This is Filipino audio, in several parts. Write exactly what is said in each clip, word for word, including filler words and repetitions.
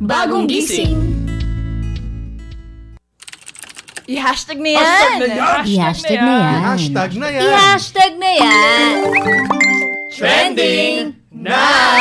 Bagong gising. I-hashtag na yan. Hashtag na yan. I-hashtag na yan. I-hashtag na yan. I-hashtag na yan. Trending na.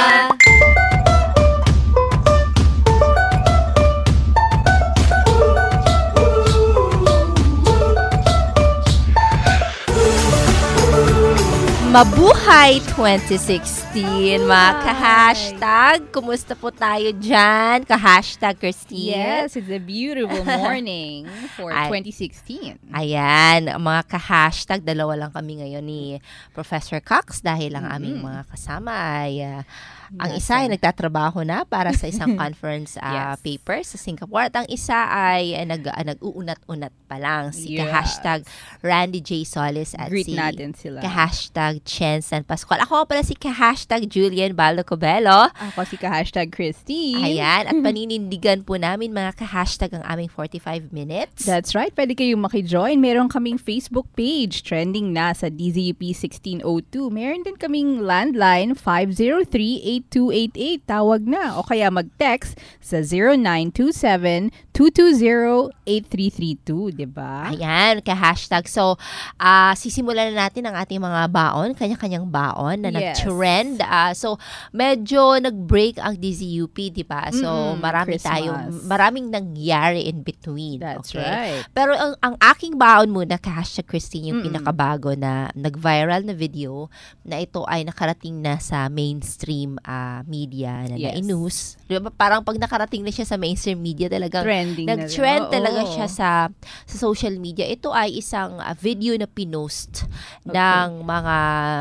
Mabuhay twenty sixteen, mga ka-hashtag. Kumusta po tayo dyan? Ka-hashtag Christine. Yes, it's a beautiful morning for Ay. twenty sixteen. Ayan, mga ka-hashtag, dalawa lang kami ngayon ni Professor Cox dahil ang aming Mm-hmm. mga kasama ay uh, ang isa ay nagtatrabaho na para sa isang conference uh, Yes. paper sa Singapore at ang isa ay uh, nag, uh, nag-uunat-unat pa lang. Si Yes. ka-hashtag Randy J. Solis at Greet si natin sila. ka-hashtag Chen San Pascual. Ako pala si ka-hashtag Julian Baldo Cobelo. Ako si ka-hashtag Christine. Ayan, at paninindigan po namin mga ka-hashtag ang aming forty-five minutes. That's right. Pwede kayong makijoin. Meron kaming Facebook page. Trending na sa D Z U P sixteen oh two. Meron din kaming landline five zero three, eight two eight eight. Tawag na. O kaya mag-text sa zero nine two seven, two two zero, eight three three two. Diba? Ayan, ka-hashtag. So, uh, sisimulan na natin ang ating mga baon, kanya-kanyang baon na Yes. nag-trend. Uh, so, medyo nag-break ang D Z U P, di ba? So, Mm-mm, marami Christmas. tayong, maraming nangyari in between. That's okay? right. Pero ang, ang aking baon muna, ka-hashtag Christine, yung Mm-mm. pinakabago na nag-viral na video na ito ay nakarating na sa mainstream uh, media na Yes. na-news. Di ba? Parang pag nakarating na siya sa mainstream media, talagang Trending na rin. nag-trend Oo. talaga siya sa sa social media. Ito ay isang uh, video na pinost Okay. ng mga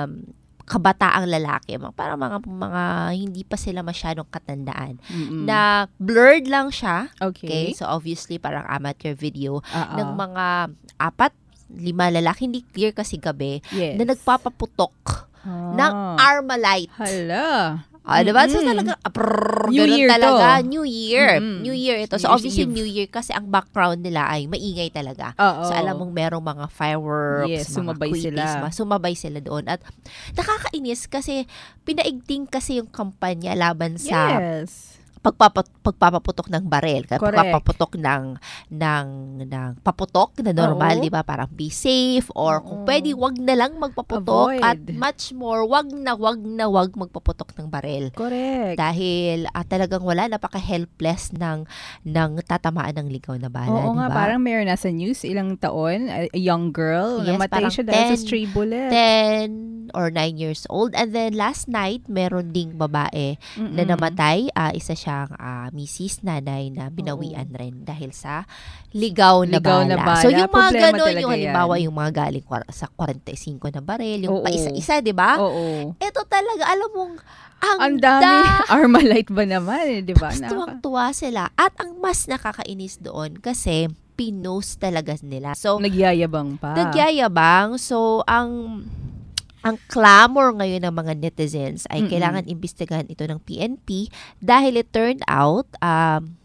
kabataang lalaki, mga parang mga mga hindi pa sila masyadong katandaan. Mm-mm. Na blurred lang siya. Okay. Okay, so obviously parang amateur video Oo. ng mga apat, lima lalaki, hindi clear kasi gabi, Yes. na nagpapaputok Ah. ng Armalite. Hala. Ah, diba? So Mm-mm. talaga, aprrrr, New ganun year to. talaga. New Year. Mm-mm. New Year ito. So New Year's obviously Eve. New Year kasi ang background nila ay maingay talaga. Oo. So alam mong merong mga fireworks, Yes, mga sumabay quickies, sila. mga sumabay sila doon. At nakakainis kasi pinaigting kasi yung kampanya laban sa Yes. pagpapa, pagpapaputok ng barel, Correct. pagpapaputok ng ng ng paputok na normal, Oo. 'di ba? Parang be safe or kung Oo. pwede wag na lang magpaputok Avoid. at much more wag na wag na wag magpaputok ng barel. Correct. Dahil ah, talagang wala, napaka-helpless ng ng tatamaan ng ligaw na bala, Oo nga, di ba? parang meron nasa news ilang taon, a a young girl, Yes, namatay parang siya dahil sa ten, stray bullet. ten or nine years old. And then last night, meron ding babae Mm-mm. na namatay. Ah, isa siyang uh, misis, nanay na binawian rin dahil sa ligaw na Ligaw bala. na bala. So yung mga Problema ganon, talaga yung halimbawa yan. yung mga galing kwar- sa forty-five na baril, yung Oo. pa isa-isa, di ba? Oo. Ito talaga, alam mong, ang, Ang dami. da- Armalite ba naman, eh, di ba? Tapos Naka- tuwang-tuwa sila. At ang mas nakakainis doon kasi pinost talaga nila. So, Nagyayabang pa. nagyayabang. So, ang ang clamor ngayon ng mga netizens ay Mm-mm. kailangan imbestigahan ito ng P N P dahil it turned out um,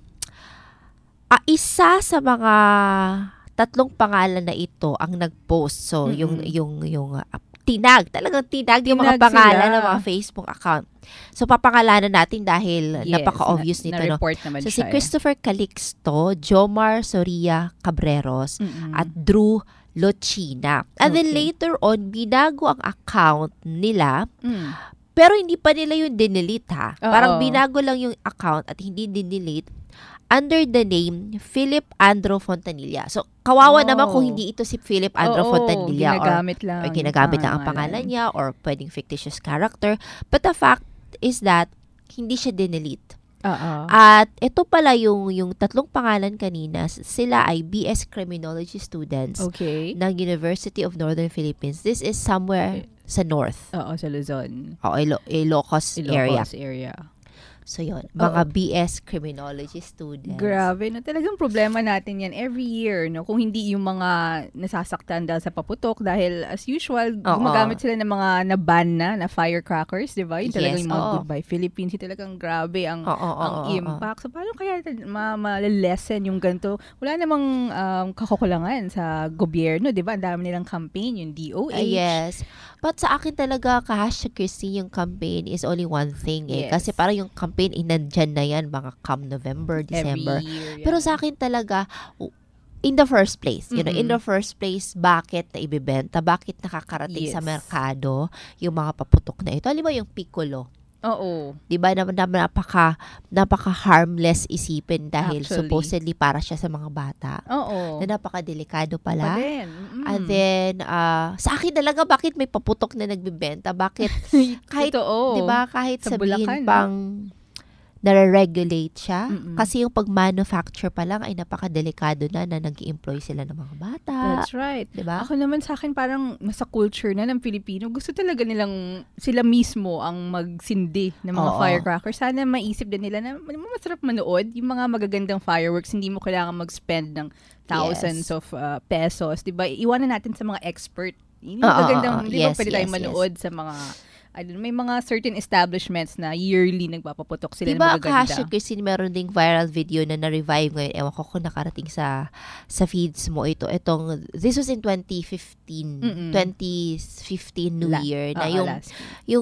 ah, isa sa mga tatlong pangalan na ito ang nag-post. So, Mm-mm. yung yung yung uh, tinag, talagang tinag yung mga Tinag pangalan sila. ng mga Facebook account. So, papangalanan natin dahil Yes, napaka-obvious na, nito, no? Na-report naman So, si siya. eh. Christopher Calixto, Jomar Soria Cabreros, Mm-mm. at Drew Lochina. And then Okay. later on, binago ang account nila, Mm. pero hindi pa nila yung dinelete ha. Oo. Parang binago lang yung account at hindi dinelete under the name Philip Andro Fontanilla. So, kawawa Oh. naman kung hindi ito si Philip Andro Oo, Fontanilla or, ginagamit lang. or ginagamit lang ang pangalan niya or pwedeng fictitious character. But the fact is that hindi siya dinelete. Oo. At ito pala yung yung tatlong pangalan kanina, sila ay B S Criminology students Okay. ng University of Northern Philippines. This is somewhere sa north. Oo, sa Luzon. O Ilo- Ilocos, area. Ilocos area. So yun, mga B S Criminology students. Grabe, no? Talagang problema natin yan every year, no? Kung hindi yung mga nasasaktan dahil sa paputok, dahil as usual, Oo. gumagamit sila ng mga na-ban na, na firecrackers, di ba? Yung talagang Yes, yung mga oo. Goodbye Philippines, yung talagang grabe ang, Oo, oo, ang oo, oo. impact. So, paano kaya ma- ma-lessen yung ganito? Wala namang um, kakukulangan sa gobyerno, di ba? Ang dami nilang campaign, yung D O H. Ah, yes. But sa akin talaga, ka-hashtag Christine, yung campaign is only one thing eh. Yes. Kasi parang yung campaign campaign, inandyan na yan, mga come November, December. Every year, yeah. Pero sa akin talaga, in the first place, you know, in Mm-mm. the first place, bakit na ibibenta? Bakit nakakarating Yes. sa merkado yung mga paputok na ito? Alam mo yung piccolo? Oo. 'Di ba na, na, napaka napaka harmless isipin dahil Actually. supposedly para siya sa mga bata. Oo. Na napakadelikado Pa pala. din. Mm-mm. And then uh, sa akin talaga bakit may paputok na nagbebenta? Bakit kahit Totoo. 'di ba kahit Sa sabihin Bulacan, pang nare-regulate siya Mm-mm. kasi yung pag-manufacture pa lang ay napakadelikado na na nag-i-employ sila ng mga bata. That's right. 'Di ba? Ako naman sa akin parang nasa culture na ng Pilipino. Gusto talaga nilang sila mismo ang magsindi ng mga Oo. firecrackers. Sana maisip din nila na masarap manood. Yung mga magagandang fireworks, hindi mo kailangan mag-spend ng thousands Yes. of uh, pesos. Diba? Iwanan natin sa mga expert. Yung Oo, magagandang, oo, di ba yes, pwede tayong yes, manood sa mga, I don't know, may mga certain establishments na yearly nagpapaputok sila Diba, ng magaganda. Kasha Christine, meron ding viral video na na-revive ngayon. Ewan ko kung nakarating sa sa feeds mo ito. Itong, this was in twenty fifteen. Mm-mm. twenty fifteen New La- Year. Na Oo, yung, last week. yung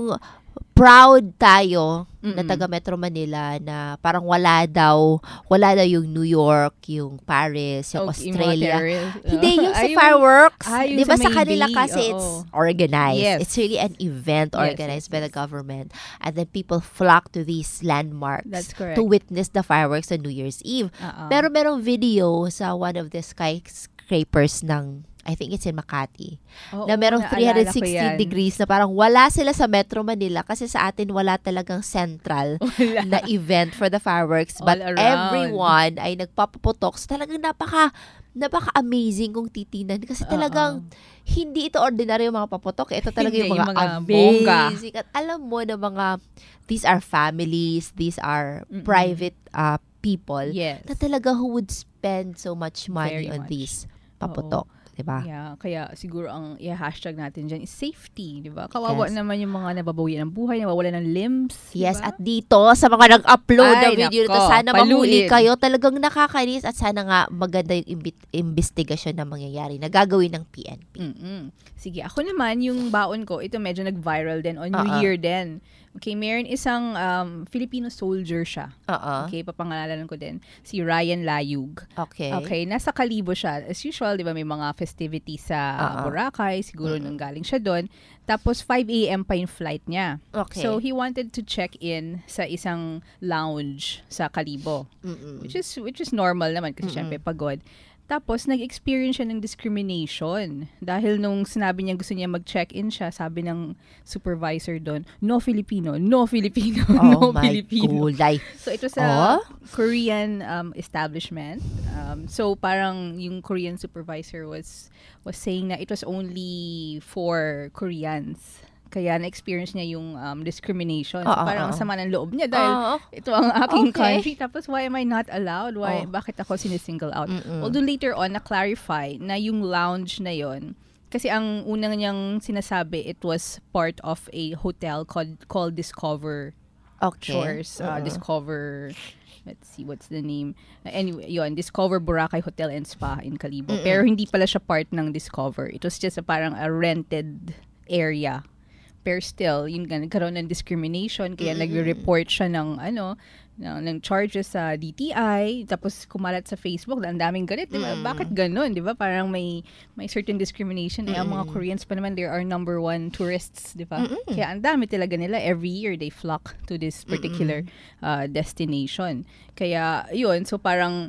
proud tayo na Mm-mm. taga Metro Manila na parang wala daw, wala daw yung New York, yung Paris, yung Okay, mga Australia. terrorist. Hindi, yung sa Ay, yung- fireworks. ah, yung Di ba sa sa kanila Mayday, kasi oo. it's organized. Yes. It's really an event Yes, organized yes, by the yes. government. And then people flock to these landmarks That's correct. to witness the fireworks on New Year's Eve. Oo. Pero merong video sa one of the skyscrapers ng, I think it's in Makati, Oo, na merong naalala three ko sixty yan. degrees na parang wala sila sa Metro Manila kasi sa atin wala talagang central Wala. na event for the fireworks, All but around. everyone ay nagpapaputok. So talagang napaka napaka-amazing kung titingnan kasi talagang hindi ito ordinary yung mga paputok. Ito talaga Hindi, yung mga, yung mga bongga. amazing. At alam mo na mga, these are families, these are Mm-mm. private uh, people Yes. na talaga who would spend so much money Very on much. these paputok. Diba? Yeah, kaya siguro ang i-hashtag natin dyan is safety, di ba? Kawawa Yes. naman yung mga nababawi ng buhay, nawawala ng limbs, di Yes, ba? at dito, sa mga nag-upload Ay, ng video nito, nako, sana mahuli paluin. kayo. Talagang nakakainis at sana nga maganda yung imbi- investigasyon na mangyayari na gagawin ng P N P. Mm-mm. Sige, ako naman, yung baon ko, ito medyo nag-viral din on New Uh-uh. Year din. Okay, meron isang um, Filipino soldier siya. Oo. Okay, papangalanan ko din. Si Ryan Layug. Okay. Okay, nasa Kalibo siya. As usual, di ba, may mga festivities sa uh, Oo. Boracay. Siguro Mm-mm. nung galing siya doon. Tapos, five a.m. pa yung flight niya. Okay. So, he wanted to check in sa isang lounge sa Kalibo. Mm-mm. Which is which is normal naman kasi Mm-mm. syempre pagod. Tapos, nag-experience siya ng discrimination. Dahil nung sinabi niya gusto niya mag-check-in siya, sabi ng supervisor doon, no Filipino, no Filipino, no Oh my Filipino. gulay. So, ito sa Oh? Korean um, establishment. Um, so, parang yung Korean supervisor was was saying na it was only for Koreans. Kaya na-experience niya yung um, discrimination. So, Oo, parang oo. sama ng loob niya dahil Oo. ito ang aking Okay. country. Tapos, why am I not allowed? Why, Oh. Bakit ako sinisingle out? Mm-mm. Although later on, na-clarify na yung lounge na yon kasi ang unang niyang sinasabi, it was part of a hotel called, called Discover Okay. Shores. Uh, Oo. Discover, let's see, what's the name? Uh, anyway, yon Discover Boracay Hotel and Spa in Kalibo. Mm-mm. Pero hindi pala siya part ng Discover. It was just a, parang a rented area. Pero still, yun nga, nagkaroon ng discrimination, kaya Mm-mm. nagre-report siya ng, ano, ng, ng charges sa D T I, tapos kumalat sa Facebook, ang daming galit, di ba? Mm-mm. Bakit ganun, di ba? Parang may may certain discrimination. Eh, ang mga Mm-mm. Koreans pa naman, they are number one tourists, di ba? Mm-mm. Kaya ang dami talaga nila, every year they flock to this particular uh, destination. Kaya, yun, so parang,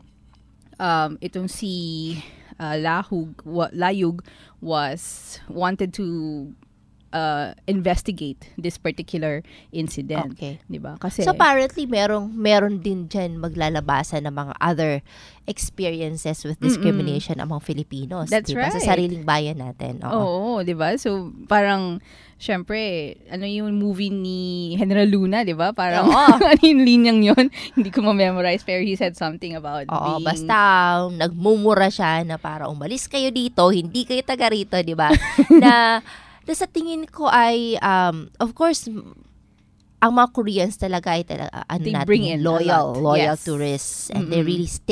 um, itong si uh, Lahug, wa, Layug was wanted to uh, investigate this particular incident. Okay. 'Di ba? Kasi So apparently merong meron din diyan maglalabasan ng mga other experiences with discrimination among Filipinos, That's diba? Sa right. sariling bayan natin. Oo. Oo, 'di ba? So parang syempre, ano yung movie ni General Luna, 'di ba? Parang Oo. ano yung linyang 'yon? Hindi ko ma-memorize pero he said something about Oo, being basta nagmumura siya na para umalis kayo dito, hindi kayo taga rito, di ba? na, na sa tingin ko ay, um, of course, m- ang mga Koreans talaga ay talaga, ano They natin, bring in a loyal, lot. loyal Yes. tourists, and they Mm-mm. really stay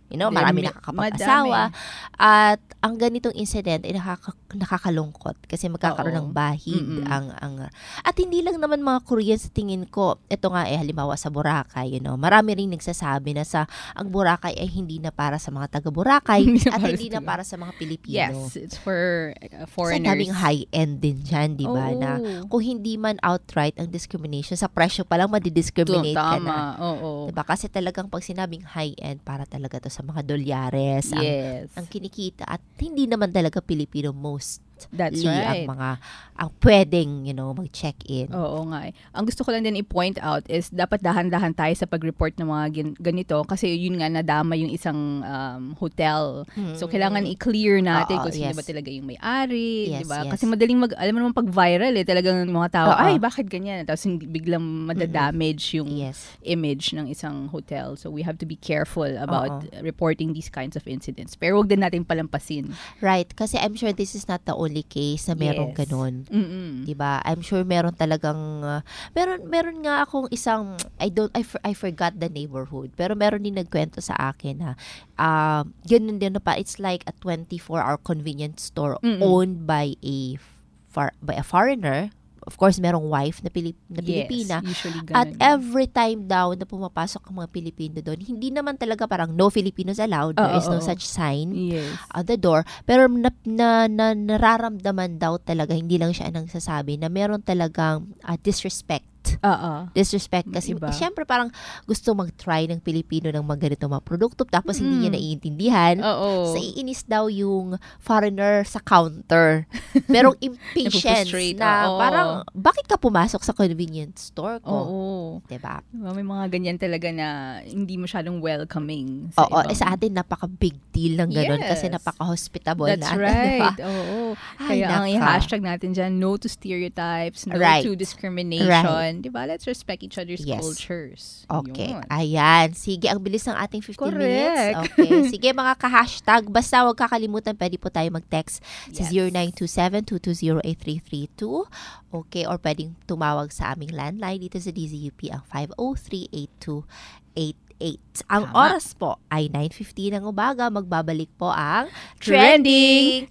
You know, marami Dami- nakakapag-asawa. At ang ganitong incident ay nakaka- nakakalungkot kasi magkakaroon Oo. ng bahid Mm-mm. ang ang at hindi lang naman mga Korean sa tingin ko. Ito nga eh halimbawa sa Boracay, you know. Marami ring nagsasabi na sa ang Boracay ay hindi na para sa mga taga Boracay Hindi na at para hindi sa na taga- para sa mga Pilipino. Yes, it's for uh, Kasi foreigners. daming high-end din dyan, di ba? Oo. Na kung hindi man outright ang discrimination, sa presyo pa lang madidiscriminate ka na. Tama, oo. Diba? Kasi talagang pag sinabing high-end, para talaga to sa mga dolyares, ang, Yes. ang kinikita. At hindi naman talaga Pilipino most That's ang right. mga ang pwedeng, you know, mag-check-in. Oo nga eh. Ang gusto ko lang din i-point out is dapat dahan-dahan tayo sa pag-report ng mga gin- ganito kasi yun nga nadama yung isang um, hotel. Hmm. So kailangan i-clear natin Oo, kung sino yes. ba talaga yung may-ari, Yes, di ba? yes. Kasi madaling mag alam mo naman pag viral eh talagang mga tao, Oo. ay bakit ganyan? Tapos hindi biglang madadamage yung Yes. image ng isang hotel. So we have to be careful about Oo. reporting these kinds of incidents. Pero wag din natin palampasin. Right. Kasi I'm sure this is not the only case na merong Yes. ganun. Mm-mm. 'Di ba? I'm sure meron talagang uh, meron meron nga akong isang I don't I, for- I forgot the neighborhood. Pero meron din nagkwento sa akin na uh, ganun din na pa it's like a twenty-four hour convenience store Mm-mm. owned by a far, by a foreigner. Of course, merong wife na, Pilip, na Pilipina. Yes, usually At ganun. every time daw na pumapasok ang mga Pilipino doon, hindi naman talaga parang no Filipinos allowed. There Oo, is no oo. such sign Yes. at the door. Pero na, na, na, nararamdaman daw talaga, hindi lang siya nang sasabi, na meron talagang uh, disrespect. Oo. Disrespect kasi Iba. syempre parang gusto mag-try ng Pilipino ng mga ganito mga produkto tapos hindi niya Mm. naiintindihan. Oo. So, iinis daw yung foreigner sa counter. Merong impatience Napuprustrate, na oo. parang, bakit ka pumasok sa convenience store ko? Oo. Diba? Diba, may mga ganyan talaga na hindi masyadong welcoming sa Oo, ibang- eh, sa atin napaka-big deal ng ganun kasi Yes. napaka-hospitable That's na. right. Oo. Ay, Kaya ang naka. i-hashtag natin dyan, no to stereotypes, no Right. to discrimination. Diba? Let's respect each other's Yes. cultures. Okay. Yun. Ayan. Sige, ang bilis ng ating fifteen Correct. minutes. Okay. Sige, mga ka-hashtag. Basta huwag kakalimutan, pwede po tayo mag-text sa Yes. zero nine two seven two two zero eight three three two. Okay. Or pwedeng tumawag sa aming landline dito sa D Z U P ang five oh three eight two eight eight. Ang Tama. oras po ay nine fifteen ng umaga. Magbabalik po ang Trending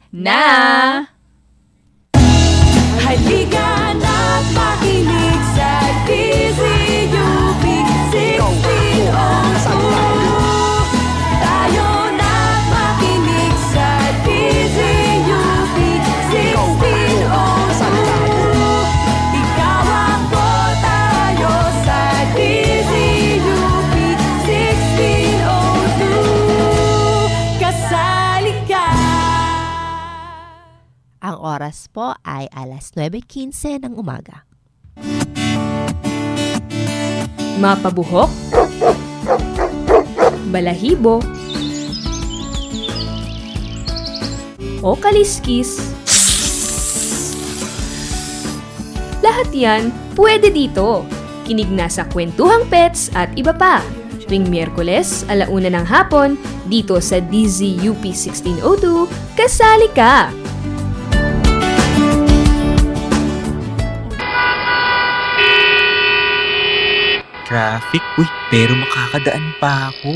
na! Halika na't makinig sa D Z U P sixteen oh two. Tayo na't makinig sa D Z U P sixteen oh two. Ikaw ang tayo sa D Z U P sixteen oh two. Kasali ka. Ang oras po ay alas nine fifteen ng umaga. Mapabuhok, balahibo, o kaliskis. Lahat yan pwede dito. Kinig na sa Kwentuhang Pets at iba pa. Tuwing Miyerkules, alauna ng hapon, dito sa D Z U P sixteen oh two, kasali ka! Traffic? Uy, pero makakadaan pa ako.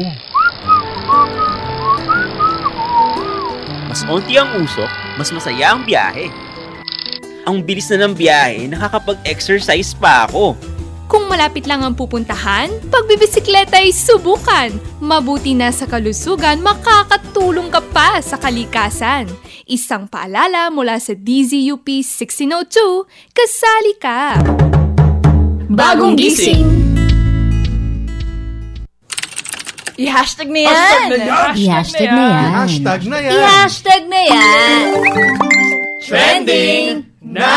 Mas onti ang usok, mas masaya ang biyahe. Ang bilis na ng biyahe, nakakapag-exercise pa ako. Kung malapit lang ang pupuntahan, pagbibisikleta ay subukan. Mabuti na sa kalusugan, makakatulong ka pa sa kalikasan. Isang paalala mula sa D Z U P sixteen oh two, kasali ka! Bagong gising. I-hashtag na yan! I-hashtag na yan. Hashtag na yan. I-hashtag na yan! Trending na!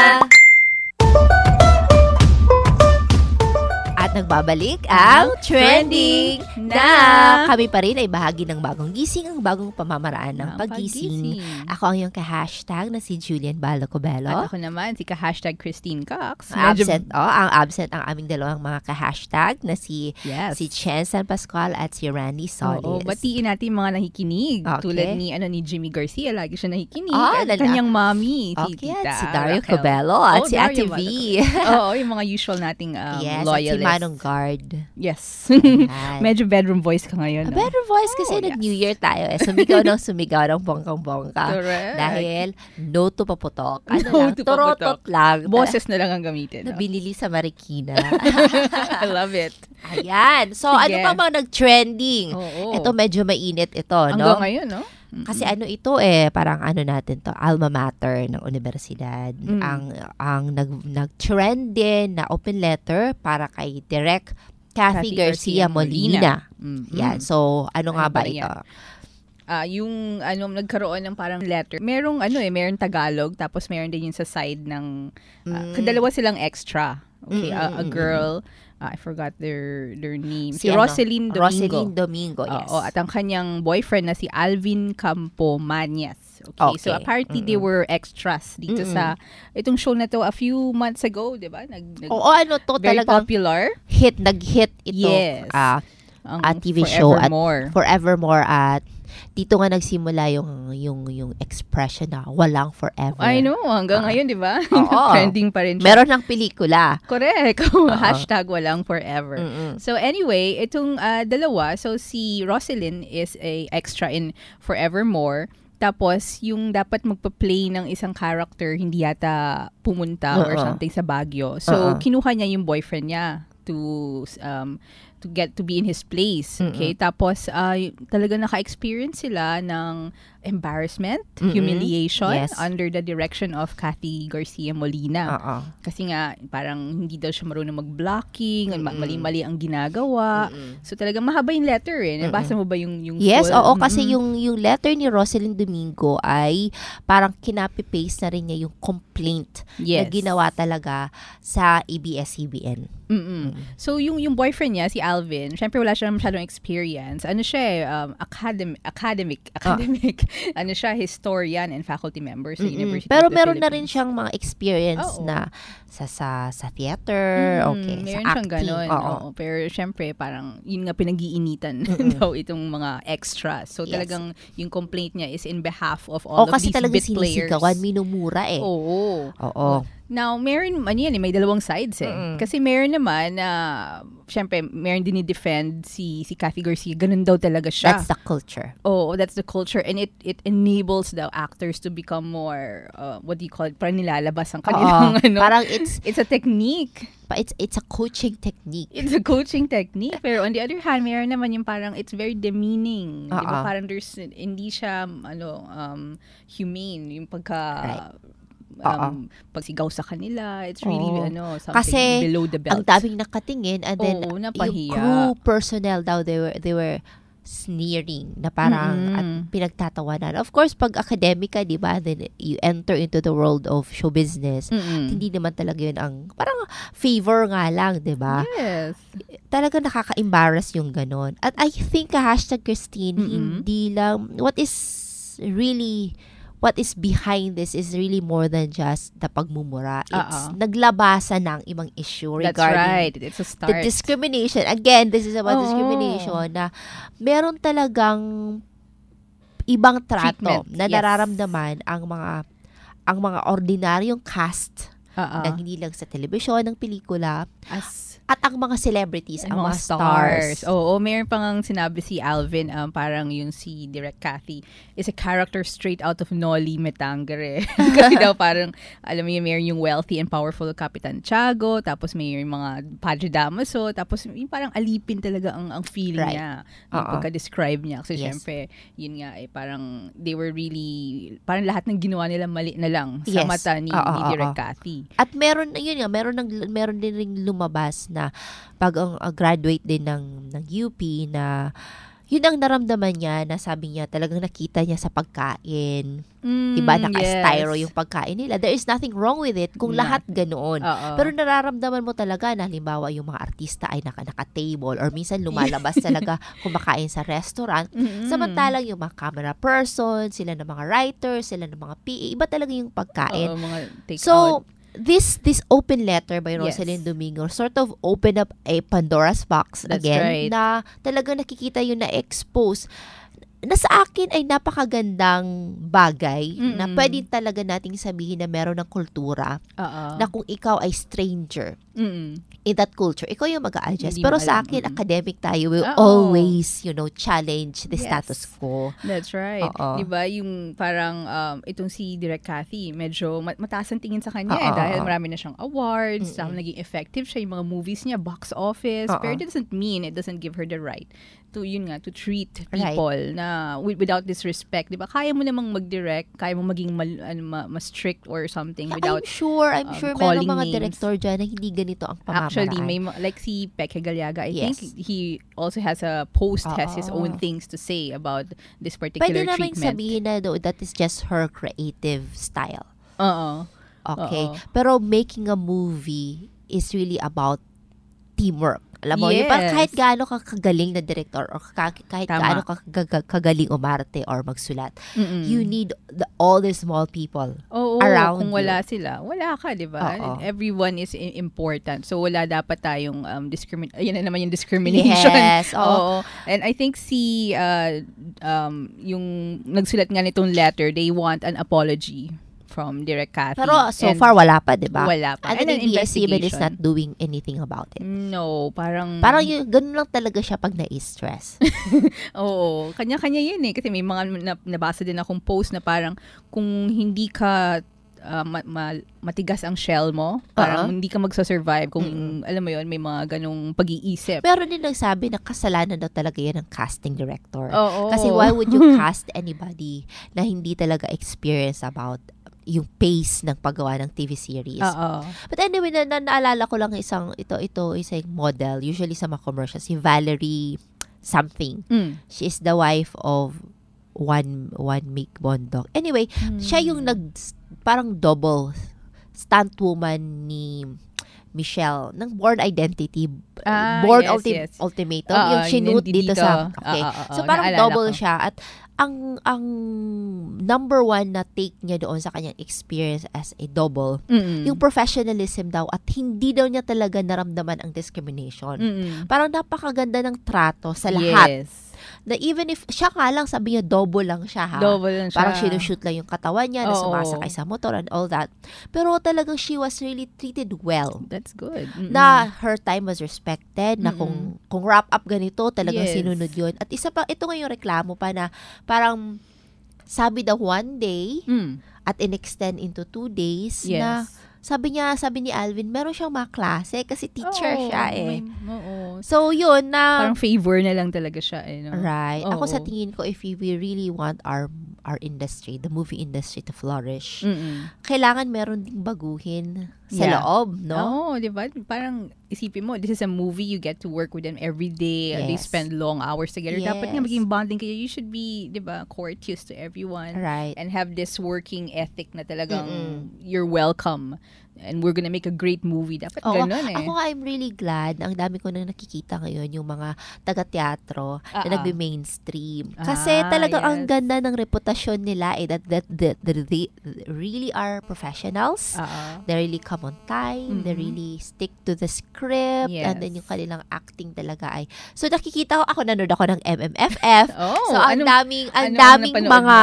At nagbabalik ang Trending na! Kami pa rin ay bahagi ng Bagong Gising, ang bagong pamamaraan ng Ang paggising. paggising. Ako ang iyong ka-hashtag na si Julian Balocobelo. At ako naman, si ka-hashtag Christine Cox. Medyo- Absent, oh, ang absent ang aming dalawang mga ka-hashtag na si Yes. si Chen San Pascual at si Randy Solis. Oo, batiin natin yung mga nakikinig. Okay. Tulad ni ano ni Jimmy Garcia, lagi siya nakikinig. Ah, at lala. kanyang mommy, Okay, si at Tita si Dario Raquel. Cabello at Oh, si Dario Ate V. Balocobelo. Oo, yung mga usual nating um, Yes, at si loyalists. Manong avant-garde. Yes. Ayan. Medyo bedroom voice ka ngayon. A No? better voice kasi Oh, nag-New yes. Year tayo eh. Sumigaw ng sumigaw ng bongkang-bongka. Correct. Dahil no to paputok. Ano No lang, to turotot paputok. lang. Boses na lang ang gamitin. Na No? binili sa Marikina. I love it. Ayan. So, Sige. ano pa bang nag-trending? Oo. Ito medyo mainit ito, Hanggang no? ngayon, no? Kasi ano ito eh, parang ano natin to, alma mater ng universidad. Mm. Ang ang nag nag-trend din na open letter para kay Direk Cathy, Cathy Garcia, Garcia Molina. Mm. Yan. So, ano, nga Ano ba ba ito? yan? Ah, yung ano nagkaroon ng parang letter. Merong ano eh, merong Tagalog tapos meron din yung sa side ng ah, Mm. dalawa silang extra. Okay, Mm, a, mm, a mm, girl, ah, I forgot their their name. Si, ano? Roseline Domingo. Roseline Domingo, yes. Oo, at ang kanyang boyfriend na si Alvin Campo Mañas. Okay, so Okay. apparently they Mm-mm. were extras dito Mm-mm. sa itong show na to a few months ago, 'di ba? Nag, nag Oo, ano to very talagang popular. hit, nag-hit ito. Yes. ah, Ang at T V show at Forevermore. Forevermore at dito nga nagsimula yung yung yung expression na walang forever. I know, hanggang Ah. ngayon, 'di ba? Oo. Trending pa rin siya. Meron ng pelikula. Correct. Hashtag walang forever. Mm-mm. So anyway, itong ah, dalawa, so si Roselyn is a extra in Forevermore. Tapos, yung dapat magpa-play ng isang character, hindi yata pumunta or Oo. something sa Baguio. So, Oo. kinuha niya yung boyfriend niya to um to get to be in his place. Okay? Tapos, uh, talaga naka-experience sila ng embarrassment, Mm-mm. humiliation Yes. under the direction of Cathy Garcia Molina. Oo. Kasi nga, parang hindi daw siya marunong mag-blocking, ma- Mm-mm. mali-mali ang ginagawa. Mm-mm. So talagang mahaba yung letter eh. Nabasa mo ba yung, yung Yes, full? oo, kasi Mm-mm. yung yung letter ni Roseline Domingo ay parang kinapi-paste na rin niya yung complaint na Yes. ginawa talaga sa A B S C B N. Mm-mm. So yung yung boyfriend niya, si Alvin, syempre wala siya masyadong experience. Ano siya eh, um, academic, academic, academic. Ano siya, historian and faculty member sa Mm-mm. University Pero of the meron na rin Philippines. siyang mga experience Oo. na sa sa sa theater, Mm, okay, meron sa siyang acting. ganun. Oo. Oo. Pero syempre, parang yun nga pinag-iinitan Mm-mm. daw itong mga extras. So Yes. talagang yung complaint niya is in behalf of all O of kasi these talaga bit players. sinisigawan, minumura eh. Oo. Oo. Now, meron, ano yan, eh, may dalawang sides eh. Mm-mm. Kasi meron naman na, syempre, meron din ni-defend si, si Cathy Garcia. Ganun daw talaga siya. That's the culture. Oh, that's the culture. And it it enables the actors to become more, uh, what do you call it, parang nilalabas ang kanilang, Oo. ano. Parang it's It's a technique. pa it's it's a coaching technique. It's a coaching technique. Pero on the other hand, meron naman yung parang it's very demeaning. Di ba? Oo. Parang there's, hindi siya, ano, um, humane. Yung pagka, Right. um, pagsigaw sa kanila. It's really, Oo. ano, something Kasi below the belt. Ang daming nakatingin and then Oo, yung napahiya. crew personnel daw they were they were sneering na parang Mm-mm. at pinagtatawanan. Of course, pag academica, di ba, then you enter into the world of show business. Mm-mm. Hindi naman talaga yun ang parang favor nga lang, di ba? Yes. Talaga nakaka-embarrass yung ganon. At I think, uh, hashtag Christine, Mm-mm. hindi lang, what is really, what is behind this is really more than just the pagmumura. It's Oo. naglabasan ng ibang issue That's regarding right. It's a start. the discrimination. Again, this is about Oo. discrimination na meron talagang ibang trato Treatment. na Yes. nararamdaman ang mga ang mga ordinaryong cast Oo. na hindi lang sa telebisyon, ng pelikula, As at ang mga celebrities, ang mga mga stars. Oo, meron pa ngang sinabi si Alvin, um, parang yung si Direk Cathy is a character straight out of Noli Me Tangere. Kasi daw parang, alam mo yun, meron yung wealthy and powerful Kapitan Tiago, tapos may yung mga Padre Damaso, tapos yung parang alipin talaga ang, ang feeling Right. niya. Yung Oo. pagka-describe niya. Kasi Yes. syempre, yun nga eh, parang they were really, parang lahat ng ginawa nila mali na lang sa Yes. mata ni, Oo, ni oo, Direk oo. Cathy. At meron, yun nga, meron, ng, meron din ring lumabas na pag ang uh, graduate din ng, ng U P na yun ang naramdaman niya na sabi niya talagang nakita niya sa pagkain. Mm, Diba? Naka-styro yes. yung pagkain nila. There is nothing wrong with it kung Na. lahat ganoon. Oo. Pero nararamdaman mo talaga na halimbawa yung mga artista ay naka, naka-table or minsan lumalabas talaga kumakain sa restaurant. Mm-mm. Samantalang yung mga camera person, sila ng mga writers, sila ng mga P A, iba talaga yung pagkain. Oo, mga take So, out. this this open letter by Yes. Roseline Domingo sort of opened up a Pandora's box That's again right. na talaga nakikita yung na-expose na sa akin ay napakagandang bagay Mm-mm. na pwede talaga nating sabihin na meron ng kultura Oo. na kung ikaw ay stranger Mm-mm. in that culture, ikaw yung mag-a-adjust. Hindi Pero mo sa alam. akin, Mm-mm. academic tayo will Oo. always, you know, challenge the Yes. status quo. That's right. Oo. Diba, yung parang um, itong si Direk Cathy, medyo mat- mataas ang tingin sa kanya eh, Oo, dahil oo. marami na siyang awards, Mm-mm. dahil naging effective siya, yung mga movies niya, box office, Oo. pero it doesn't mean, it doesn't give her the right to, yun nga, to treat Right. people na wi- without disrespect. Diba, kaya mo namang mag-direct, kaya mo maging mal- ano, ma- mas strict or something without, I'm sure, I'm um, sure calling merong mga names. director dyan na hindi ganito ang pamamaraan. actually, may ma- like si Peke Galiaga, I Yes. think he also has a post, has his Oo. own things to say about this Pwede particular naman treatment. sabihin na though, that is just her creative style. Oo. Okay? Oo. Pero making a movie is really about teamwork. Alam mo, yung Yes. parang kahit gaano ka kagaling na director or ka- kahit Tama. gaano ka kag- kagaling umarte or magsulat, Mm-mm. you need the, all the small people. Oo, around kung you. wala sila, wala ka, di ba? Oo. Everyone is i- important. So, wala dapat tayong um, discrimin... Ayan na naman yung discrimination. Yes, oo. Oo. And I think si, uh, um, yung nagsulat nga nitong letter, they want an apology from Direk Cathy. Pero so And far, wala pa, di ba? Wala pa. And, And then an B S C B is investigation. not doing anything about it. No, parang... Parang yung, ganun lang talaga siya pag na-stress. Oo, kanya-kanya yun eh. Kasi may mga na- nabasa din akong post na parang kung hindi ka uh, ma- ma- matigas ang shell mo, parang Oo. hindi ka magsa-survive kung, alam mo yun, may mga ganong pag-iisip. Pero din nagsabi na kasalanan daw talaga yan ng casting director. Oo. Kasi why would you cast anybody na hindi talaga experience about yung pace ng paggawa ng T V series. Oo. But anyway, na, na, naalala ko lang isang, ito, ito, isang model, usually sa mga commercials, si Valerie something. Mm. She is the wife of one, one Mick Bondok. Anyway, siya yung nag, parang double stunt woman ni Michelle ng Born Identity. Ah, Born yes, Ulti- yes. Ultimatum. Oo, yung sinut yun dito, dito. sa... Okay. Oo, oo, so, oo, parang naalala double ko. siya. At ang ang number one na take niya doon sa kanyang experience as a double, Mm-mm. yung professionalism daw at hindi daw niya talaga naramdaman ang discrimination. Mm-mm. Parang napakaganda ng trato sa lahat. Yes. Na even if, siya nga lang, sabi niya, double lang siya ha. Double lang siya. Parang sinushoot lang yung katawan niya, na Oo. sumasakay sa motor and all that. Pero talagang she was really treated well. That's good. Mm-mm. Na her time was respected, na Mm-mm. kung kung wrap up ganito, talagang Yes. sinunod yun. At isa pa, ito nga yung reklamo pa na parang sabi daw one day Mm. at in-extend into two days Yes. na sabi niya, sabi ni Alvin, meron siyang mga klase kasi teacher Oo, siya eh. may- Oo. So yun na Parang favor na lang talaga siya eh. No? right. Ako Oo. sa tingin ko, if we we really want our our industry, the movie industry to flourish, Mm-mm. kailangan meron ding baguhin sa Yeah. loob, no? Oo, di ba? Parang isipin mo, this is a movie, you get to work with them every day. They Yes. spend long hours together. Dapat nga Yes. maging bonding kayo. You should be, di ba, courteous to everyone. Right. And have this working ethic na talagang Mm-mm. you're welcome. And we're gonna make a great movie. Dapat Oo, ganun eh. ako nga, I'm really glad na ang dami ko nang nakikita ngayon yung mga taga-teatro Ah, na ah. nagbe-mainstream. Kasi Ah, talagang ang yes. ganda ng reputasyon nila eh, that, that, that, that they really are professionals. Oo. They really come on time. They Mhm. really stick to the script. And then Yes. yung kanilang acting talaga ay... So nakikita ko, ako nanood ako ng M M F F. Oh, so ang anong- daming, ang ano ang daming napanood mga...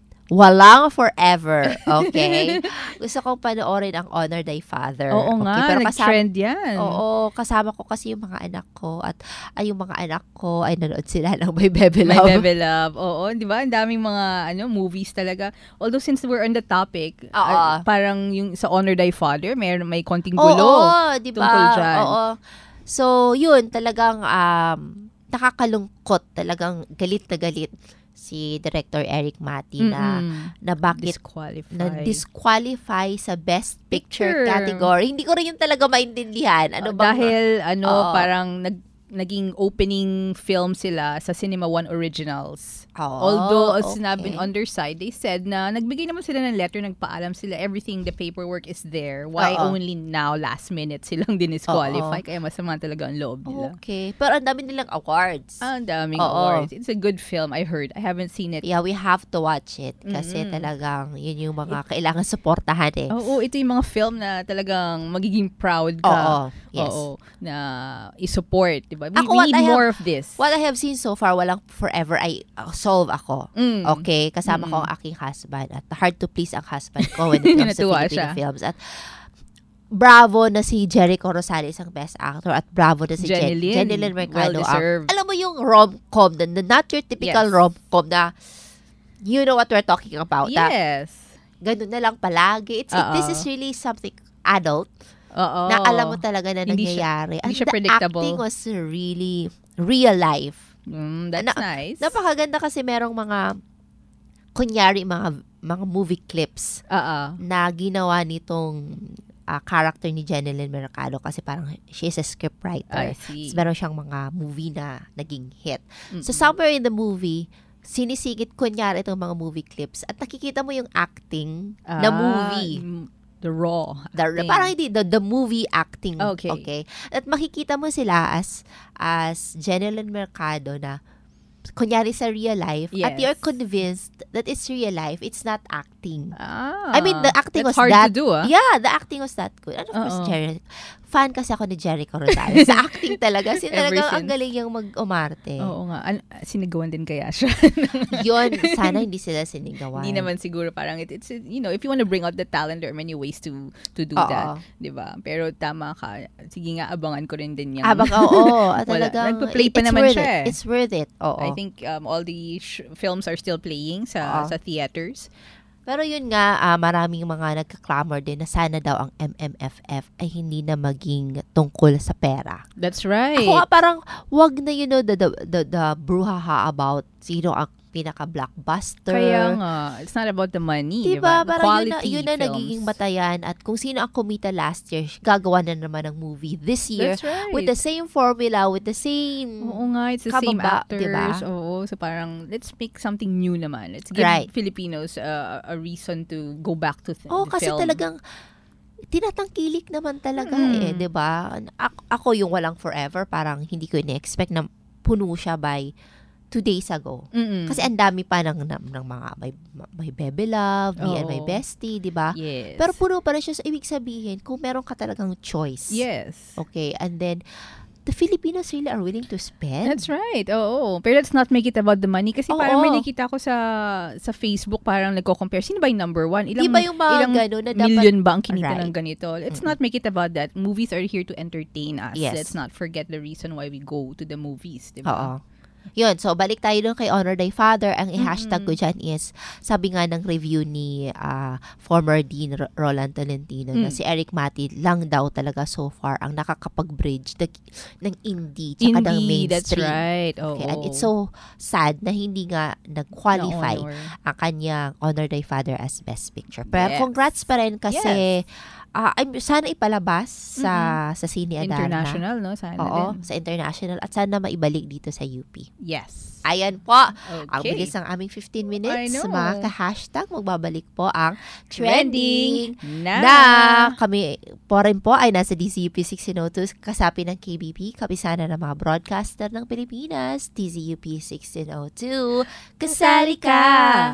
Walang forever, okay? Gusto kong panoorin ang Honor Thy Father. Oo okay? nga, Pero kasama, nag-trend yan. oo, kasama ko kasi yung mga anak ko at ay yung mga anak ko ay nanood sila ng My Bebe My Love. Bebe Love. Oo, di ba? Ang daming mga ano movies talaga. Although since we're on the topic, Oo. uh, parang yung sa Honor Thy Father, may, may konting Oo, gulo. di ba? tungkol dyan. Oo. So, yun, talagang um, nakakalungkot, talagang galit na galit si Director Eric Mati na Mm-mm. na bakit Disqualify. na disqualify sa Best Picture, Picture. category. Hindi ko rin yung talaga maintindihan. Ano Uh, bang dahil ano, Oo. parang nag naging opening film sila sa Cinema One Originals. Oo, Although, as okay. sinabi underside, they said na nagbigay naman sila ng letter, nagpaalam sila, everything, the paperwork is there. Why Oo. only now, last minute, silang dinisqualify? Oo. Kaya masama talaga ang loob nila. Okay. Pero ang dami nilang awards. Ah, ang daming Oo. awards. It's a good film, I heard. I haven't seen it. Yeah, we have to watch it kasi Mm-mm. talagang yun yung mga kailangan suportahan eh. Oo, ito yung mga film na talagang magiging proud ka. Oo. Yes. Oo, na i-support, 'di diba? We, Ako, we what need I have- more of this. What I have seen so far, walang forever I uh, solve ako. Mm. Okay? Kasama Mm. ko ang aking husband. At hard to please ang husband ko when it comes to Natuwa Filipino siya. films. At bravo na si Jericho Rosales ang best actor at bravo na si Jenny Jen- Lin. Jenny Lin Mercado. ang, Well-deserved. alam mo yung rom-com, na, na not your typical Yes. rom-com na you know what we're talking about. na Yes. ganun na lang palagi. It's, Oo. this is really something adult Oo. na alam mo talaga na Hindi siya- nangyayari. hindi And siya the predictable. acting was really real life. Mm, that's Na- nice. Napakaganda kasi merong mga kunyari mga mga movie clips Oo. na ginawa nitong ah, character ni Jenny Lin Mercado kasi parang she's a scriptwriter. I see. So, meron siyang mga movie na naging hit. Mm-mm. So somewhere in the movie, sinisigit kunyari itong mga movie clips at nakikita mo yung acting na Ah, movie. mm, The raw. The, acting. parang hindi, the, the movie acting. Okay. Okay. At makikita mo sila as as Jenny Lin Mercado na kunyari sa real life at Yes. you're convinced that it's real life, it's not acting. Ah, I mean, the acting that's was hard that to do, ah. Yeah, the acting was that good. And of course, Oo. Jerry, fan kasi ako ni Jericho Rosales. Sa acting talaga. Kasi Ever talaga ang since. galing yung mag-umarte. Oo nga. An- sinigawan din kaya siya. Yun, sana hindi sila sinigawan. Hindi naman siguro parang it, it's, you know, if you want to bring out the talent, there are many ways to to do Oo. that. Diba? Pero tama ka. Sige nga, abangan ko rin din yung... Habang, oo. At Wala. talagang, Nagpa-play pa it's naman worth siya it. eh. It's worth it. Oo. I think um, all the sh- films are still playing sa Oo. sa theaters. Pero yun nga, ah, maraming mga nagka-clamor din na sana daw ang M M F F ay hindi na maging tungkol sa pera. That's right. Ako nga parang, wag na, you know, the, the, the, the brouhaha about sino ang pinaka-blockbuster. Kaya nga, it's not about the money, Diba? diba? Parang yun na, Quality yun na films. nagiging batayan at kung sino ang kumita last year, gagawa na naman ng movie this year That's right. with the same formula, with the same... Oo nga, it's the same Kababa, actors. diba? Oo, so parang, let's make something new naman. Let's give Right. Filipinos uh, a reason to go back to th- Oh, the kasi film. talagang tinatangkilik naman talaga Mm. eh, 'di ba? Ako, ako yung Walang Forever, parang hindi ko ini-expect na puno siya by two days ago. Mm-mm. Kasi ang dami pa ng, ng, ng mga may, may Bebe Love, Me and My Oo. Bestie, 'di ba? Yes. Pero puno pa rin siya, so ibig sabihin kung meron ka talagang choice. Yes. Okay, and then the Filipinos really are willing to spend. That's right. Oo. Pero let's not make it about the money. Kasi Oo. parang may nakita ko sa sa Facebook, parang nagko-compare. Sino ba yung number one? Ilang, Di ba yung mga ilang gano'n na dapat... million ba ang kinita Right. ng ganito? Let's Mm-mm. not make it about that. Movies are here to entertain us. Yes. Let's not forget the reason why we go to the movies. Diba? Oo. Yun, so balik tayo dun kay Honor Thy Father. Ang i-hashtag ko dyan is, sabi nga ng review ni ah, former Dean R- Roland Tolentino na Mm. si Eric Mati lang daw talaga so far ang nakakapag-bridge ng, ng indie tsaka ng Indie, that's mainstream. right. Oo. Okay, and it's so sad na hindi nga nag-qualify Na-honor. ang kanyang Honor Thy Father as Best Picture. Pero Yes. congrats pa rin kasi ah, I'm, sana ipalabas sa sa Cine Adarna. International, no? Sana Oo, din. sa international at sana maibalik dito sa U P. Yes. Ayan po. Ang Okay. bilis ng aming fifteen I minutes. know. Mga ka-hashtag, magbabalik po ang trending na. na kami po rin po ay nasa D Z U P sixteen oh two kasapi ng K B P, kapisana ng mga broadcaster ng Pilipinas, D Z U P sixteen oh two. Kasali ka!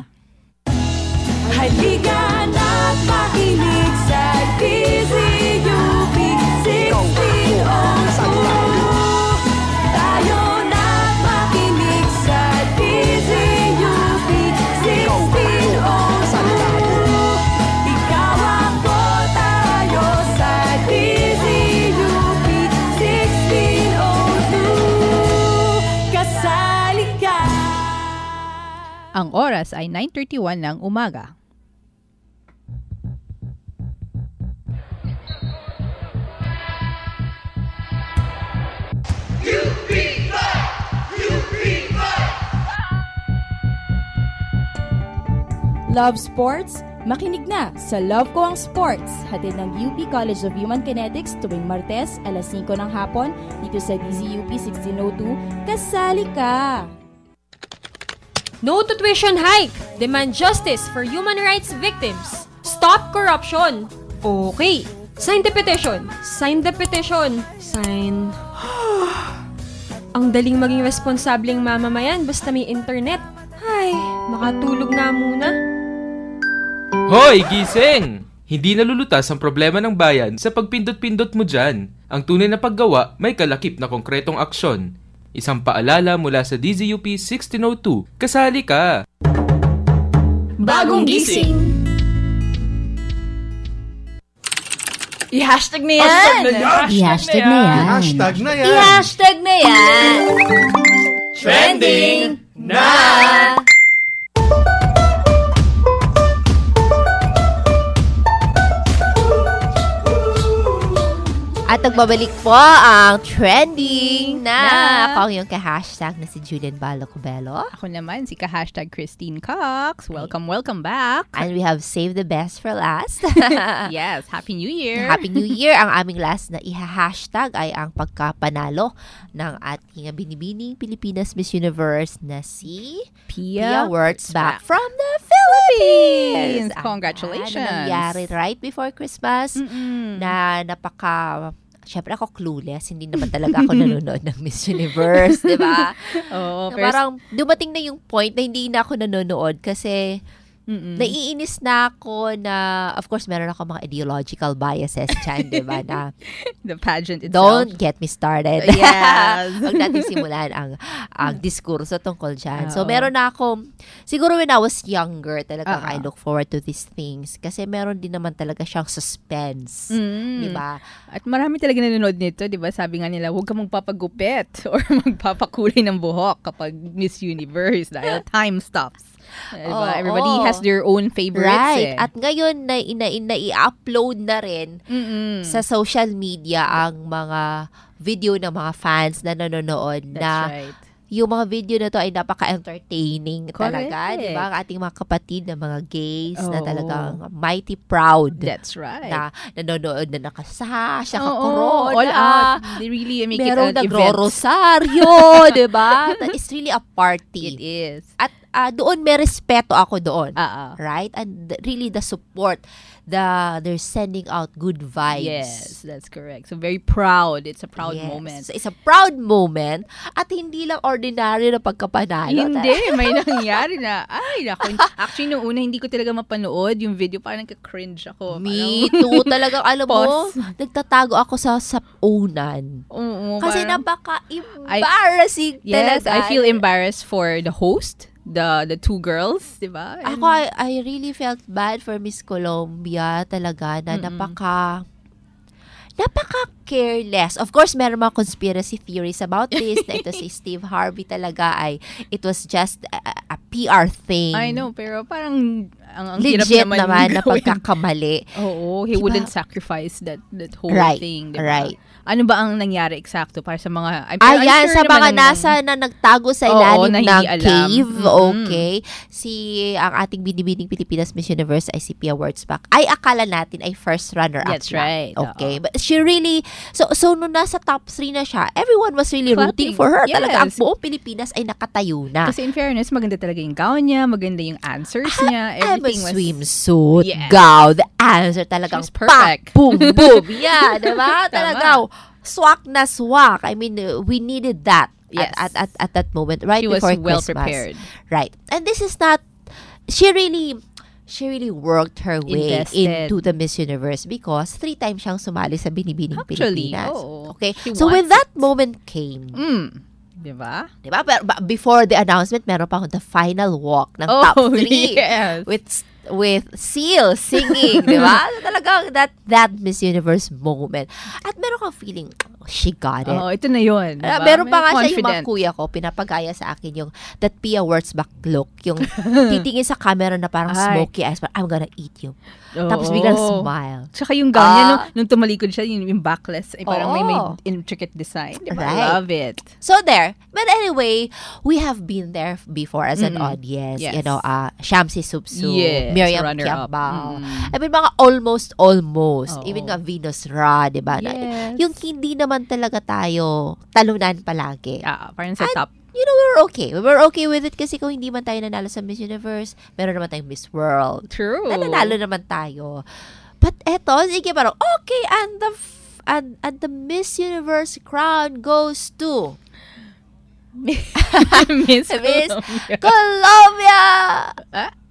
Halika na't makinig sa D Z U P sixteen oh two. Tayo na't makinig sa D Z U P sixteen oh two. Ikaw ako, tayo sa D Z U P sixteen oh two. Kasali ka. Ang oras ay nine thirty-one ng umaga. Love sports? Makinig na sa Love Ko Ang Sports, hatid ng U P College of Human Kinetics tuwing Martes, alas singko ng hapon, dito sa D Z U P sixteen oh two. Kasali ka! No to tuition hike! Demand justice for human rights victims! Stop corruption! Okay. Sign the petition! Sign the petition! Sign... Ang daling maging responsableng mamamayan basta may internet. Ay, makatulog na muna. Hoy, gising! Hindi nalulutas ang problema ng bayan sa pagpindot-pindot mo dyan. Ang tunay na paggawa may kalakip na konkretong aksyon. Isang paalala mula sa D Z U P sixteen oh two, kasali ka! Bagong gising! I-hashtag na yan! I-hashtag na yan. I-hashtag na yan! I-hashtag na yan! Trending na! At nagbabalik po ang trending na. Na. Ako ang iyong ka-hashtag na si Julian Balocobelo. Ako naman, si ka-hashtag Christine Cox. Welcome, welcome back. And we have saved the best for last. Yes, Happy New Year. Happy New Year! Ang aming last na iha-hashtag ay ang pagkapanalo ng ating binibining Pilipinas Miss Universe na si Pia Wurtzbach from the Philippines! Congratulations. Ang nangyari right before Christmas Mm-mm. na napaka... Siyempre ako clueless, hindi naman talaga ako nanonood ng Miss Universe, di ba? Oo, Na pero parang dumating na yung point na hindi na ako nanonood kasi Mm-mm. naiinis na ako na, of course, meron ako mga ideological biases dyan, di ba? Na the pageant itself. don't get me started. Yes. Huwag natin simulan ang, ang diskurso tungkol dyan. So, Oo. meron na ako, siguro when I was younger, talagang Oo. I look forward to these things. Kasi meron din naman talaga siyang suspense. Mm. Di ba? At marami talaga nanonood nito, di ba? Sabi nga nila, huwag ka magpapagupit or magpapakulay ng buhok kapag Miss Universe dahil time stops. Diba? Oo, Everybody oo. has their own favorites. Right. Eh. At ngayon, na, na, na, i-upload na rin Mm-mm. sa social media ang mga video ng mga fans na nanonood That's na right. yung mga video na to ay napaka-entertaining Correct. talaga, di ba? Ang ating mga kapatid na mga gays na Oo. talagang mighty proud That's right. na nanonood na nakasash, Oo, nakakorona. all out. They really make Merong it an event. nagro-rosaryo, di ba? That is really a party. It is. At ah, doon may respeto ako doon. Ah, ah. Right? And the- really the support, the they're sending out good vibes. Yes, that's correct. So very proud. It's a proud Yes. moment. So, it's a proud moment at hindi lang ordinary na pagkapanalo. Hindi, may nangyari na. Ay, naku. Actually, nung una, hindi ko talaga mapanood yung video. Parang nagka-cringe ako. Me Parang- too. Talagang alam mo, Pause. nagtatago ako sa sapunan. Oo, Kasi parang- napaka-embarrassing Yes, talaga. I feel embarrassed for the host, the the two girls, di ba? And- Ako, I, I really felt bad for Miss Colombia talaga na Mm-mm. napaka napaka-careless. Of course, meron mga conspiracy theories about this na ito si Steve Harvey talaga ay it was just a, a P R thing. I know, pero parang ang, ang hirap Legit naman, naman na gawin. pagkakamali. Oo, he Diba? wouldn't sacrifice that that whole Right, thing. Diba? right. Ano ba ang nangyari eksakto para sa mga... I'm, I'm Ayan, sure sa mga naman ng- nasa na nagtago sa Oo, ilalim na ng hindi alam. cave, Mm-mm. okay, si ang ating binibining Pilipinas Miss Universe ay si Pia Wurtzbach, ay akala natin ay first runner-up That's lang. right, Okay, oo. but she really, so so nung nasa top three na siya, everyone was really rooting Clapping. for her. Yes. Talaga, ang buong Pilipinas ay nakatayo na. Kasi in fairness, maganda talaga yung gown niya, maganda yung answers niya, I'm a everything was... swimsuit, Yes. gown, the answer talagang She's perfect. pak, boom, boom. Yeah, diba? Tama. Talaga, swak na swak. I mean, uh, we needed that Yes. at, at, at, at that moment, right She was before well Christmas. prepared. Right. And this is not, she really, she really worked her way Invested. into the Miss Universe because three times siyang sumali sa Binibining Actually, Pilipinas. oo. Okay. She So when wants that moment came, Mm. Diba? diba? Pero but before the announcement, meron pa akong the final walk ng Oh, top three. yes. With with Seal singing, di ba? Talagang that that Miss Universe moment. At meron kang feeling, oh, she got it. Oh, ito na yun. Ah, Diba? meron pa May nga siya yung mga confident. kuya ko, pinapagaya sa akin yung that Pia Wurtzbach look. Yung titingin sa camera na parang Ay. smoky eyes, parang, I'm gonna eat you. Oo. Tapos biglang smile. Tsaka yung gown niya, Ah. nung, nung tumalikod siya, yung, yung backless, ay parang may, may Oo. intricate design. Diba? Right. I love it. So there. But anyway, we have been there before as an Mm-mm. audience. Yes. You know, uh, Shamsi Subsu, Yes, Miriam runner-up. Kiambao. Mm. I mean, mga almost, almost. Oo. Even nga Venus Ra, di ba? Na- Yes. Yung hindi naman talaga tayo talunan palagi. Ah, parang sa And, top. You know, we were okay. We were okay with it kasi kung hindi man tayo nanalo sa Miss Universe, meron naman tayong Miss World. True. Na nanalo naman tayo. But eto, sige parang, okay, and the f- and, and the Miss Universe crown goes to Miss Miss Colombia. Colombia! Ah?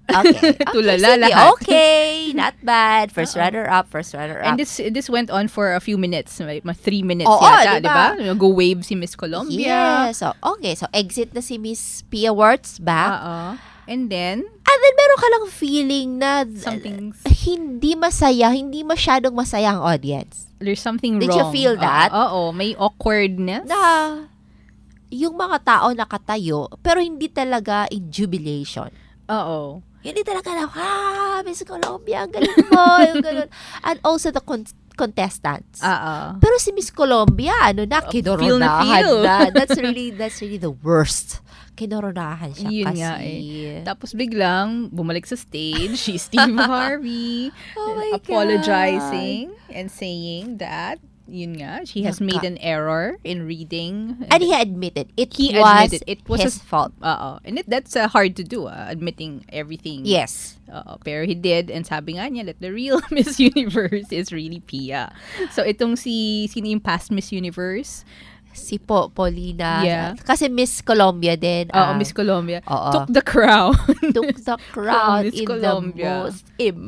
Okay. okay Tulala sige, lahat. Okay. Not bad. First Uh-oh. runner-up, first runner-up. And this this went on for a few minutes. May mga three minutes Oo, yata, diba? di ba? Go wave si Miss Colombia. Yes. So, okay. So, exit na si Miss Pia Wurtz back. Oo. And then, And then, meron ka lang feeling na something's, hindi masaya, hindi masyadong masaya ang audience. there's something Did wrong. you feel that? Oo, may awkwardness. Na, yung mga tao nakatayo, pero hindi talaga in jubilation. Oo. Hindi talaga na, ah, Miss Colombia, ang galing mo, yung ganun. And also the con- contestants. Oo. Pero si Miss Colombia, ano na, feel na kinoronahan feel. na. That's really, that's really the worst. Kinoronahan siya Yun kasi. nga eh. Tapos biglang, bumalik sa stage, si Steve Harvey, Oh my apologizing and saying that, yun nga, she has Naka- made an error in reading. And he admitted, it He was admitted it was his a- fault. Oo. And it, that's uh, hard to do, uh, admitting everything. Yes. Oo. Pero he did, and sabi nga niya that the real Miss Universe is really Pia. So itong si, sino yung past Miss Universe? Si po, Paulina. Yeah. Kasi Miss Colombia din. Oo, ah, Miss Colombia. oo. Took the crown. took the crown Miss in Colombia. the most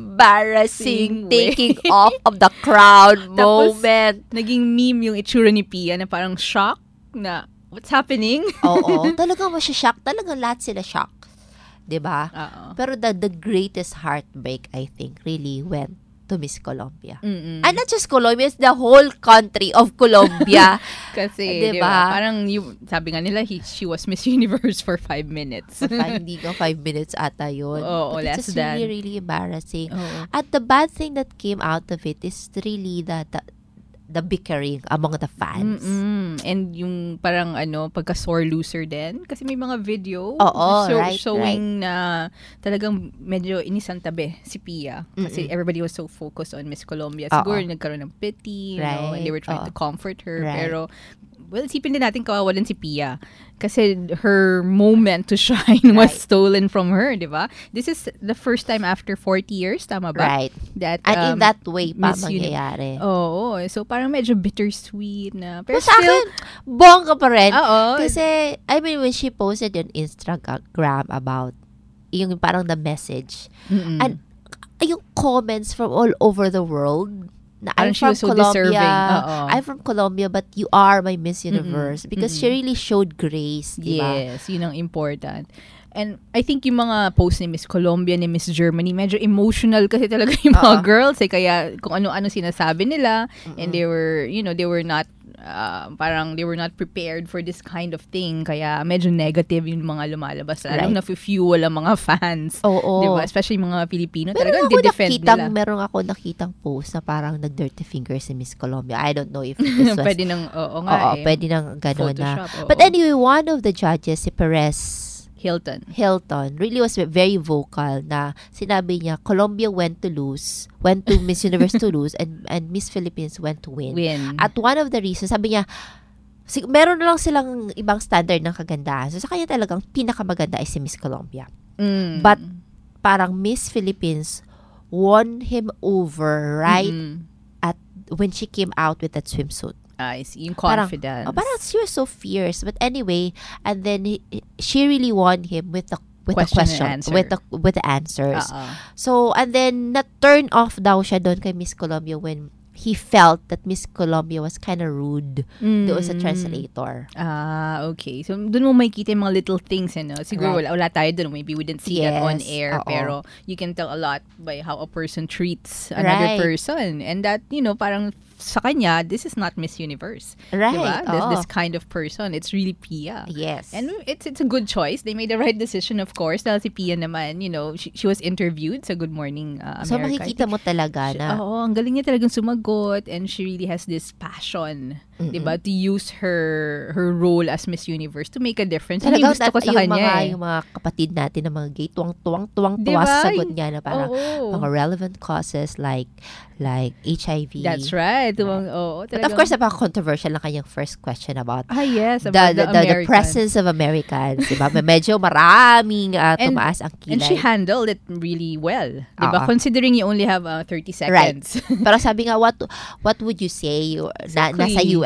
embarrassing Sing way. taking off of the crown Tapos, moment. Naging meme yung itsura ni Pia na parang shock na, what's happening? Oo. Talagang masya-shock. Talagang lahat sila shock. Diba? Oo. Pero the, the greatest heartbreak, I think, really went to Miss Colombia. Mm-mm. And not just Colombia, it's the whole country of Colombia. Kasi, Diba? di ba? Parang, yung, sabi nga nila, he, she was Miss Universe for five minutes. Five, hindi ka five minutes ata yun. Oo, But less it's just than. really, really embarrassing. Oo. At the bad thing that came out of it is really the, the, the bickering among the fans. Mm-mm. And yung parang ano, pagka-sore loser din. Kasi may mga video Oo, so, right, showing na talagang medyo inisantabi si Pia. Kasi Mm-mm. everybody was so focused on Miss Colombia. Oo. Siguro nagkaroon ng pity, you know, and they were trying Right, to comfort her. Right. Pero, well, isipin din natin kawawa din si Pia. Kasi her moment to shine was Right. stolen from her, di ba? This is the first time after forty years, tama ba? Right. That, And in um, that way pa Miss Uni- mangyayari. Oo. So, parang medyo bittersweet na. Pero Pero sa still, akin, bongga pa rin. oo. Kasi, I mean, when she posted on Instagram about yung parang the message, Mm-mm. and yung comments from all over the world, na Parang I'm she from was so Colombia, deserving. Oo. I'm from Colombia, but you are my Miss Universe. Mm-mm. Because Mm-mm. she really showed grace, di ba? Yes, yun ang important. And I think yung mga post ni Miss Colombia, ni Miss Germany, medyo emotional kasi talaga yung mga Oo. girls. Eh, kaya kung ano-ano sinasabi nila, Mm-mm. and they were, you know, they were not, uh, parang they were not prepared for this kind of thing. Kaya medyo negative yung mga lumalabas. Alam Right. na fuel ang mga fans. Oo. Diba? Especially yung mga Pilipino. Meron Talagang ako di-defend nakitang, nila. meron ako nakitang post na parang nag-dirty fingers si Miss Colombia. I don't know if this was... Pwede nang, oo nga Oo, eh. pwede nang gano'n na. Photoshop, oo. But anyway, one of the judges, si Perez Hilton. Hilton, really was very vocal na sinabi niya, Colombia went to lose, went to Miss Universe to lose, and and Miss Philippines went to win. Win. At one of the reasons, sabi niya, sig- meron na lang silang ibang standard ng kagandahan. So sa kanya talagang pinakamaganda ay si Miss Colombia. Mm. But parang Miss Philippines won him over right Mm-mm. at when she came out with that swimsuit. I see. Yung Parang- confidence. Oh, parang she was so fierce. But anyway, and then he, she really won him with the with Question the and question, answer. with the with the answers. Oo. So and then na turn off daw siya doon kay Miss Colombia when he felt that Miss Colombia was kind of rude doon sa Mm. translator. Ah, okay. So, doon mo makikita yung mga little things, ano. Siguro, Right. wala, wala tayo doon. Maybe we didn't see that on Yes, air. oo. Pero, you can tell a lot by how a person treats another Right. person. And that, you know, parang sa kanya, this is not Miss Universe. Right. Diba? This, oo. this kind of person. It's really Pia. Yes. And it's it's a good choice. They made the right decision, of course. Dahil si Pia naman, you know, she, she was interviewed sa Good Morning uh, America. so makikita mo talaga She- na Oo, ang galing niya talagang sumagot, and she really has this passion, Mm-mm. 'di ba, to use her her role as Miss Universe to make a difference. Yun talagang yung gusto ko tat- sa yung kanya. mga, eh. yung mga kapatid natin na mga gay, tuwang-tuwang-tuwang Diba? tuwa sa sagot niya na parang Oo. mga relevant causes like like H I V. That's right. Tumang, oo, But of course, napaka-controversial na kanyang first question about ah, yes, the, about the, the, the, the Americans. presence of Americans. Diba? Medyo maraming uh, And- tumaas ang kilay. And she handled it really well. 'Di ba? Oo. Considering you only have uh, thirty Right. seconds. Pero sabi nga, what what would you say? You, na, Exactly. nasa U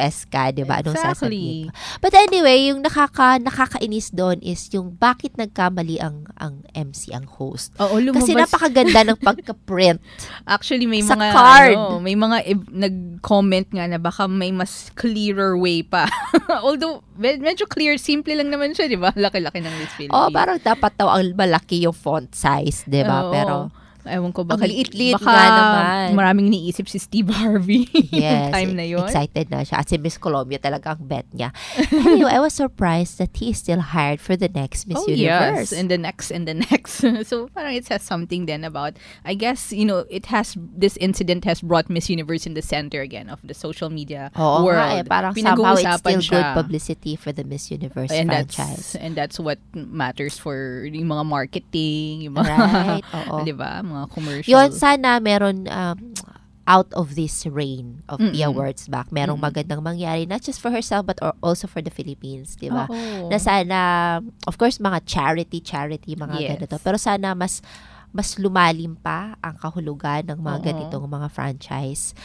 S ka, di ba? Anong Exactly. sasabihin mo? But anyway, yung nakaka, nakakainis doon is yung bakit nagkamali ang ang M C, ang host. Oo, lumabas. Kasi napakaganda ng pagka-print. Actually, may Sa mga, card. ano, may mga i- nag-comment nga na baka may mas clearer way pa. Although, med- medyo clear, simple lang naman siya, di ba? Laki-laki ng Miss Philippines. Oh, parang dapat daw ang malaki yung font size, di ba? Oo. Pero, ewan ko, baka, ang liit-liit baka nga naman. maraming niisip si Steve Harvey. yes, time na yun. excited na siya. At si Miss Colombia talaga ang bet niya. Anyway, I was surprised that he is still hired for the next Miss oh, Universe. yes. And the next, and the next. So, parang it says something then about, I guess, you know, it has, this incident has brought Miss Universe in the center again of the social media Oo world. nga eh, parang somehow it's Pinag-uusapan still siya. good publicity for the Miss Universe and franchise. That's, and that's what matters for yung mga marketing, yung mga, Right, oo. di ba? Mga commercials. Yun, sana meron um, out of this reign of Mm-mm. P I A Awards back, merong Mm-mm. magandang mangyari, not just for herself, but or also for the Philippines, di ba? Oo. Na sana, of course, mga charity, charity, mga Yes. ganito. Pero sana mas mas lumalim pa ang kahulugan ng mga Oo. ganitong mga franchise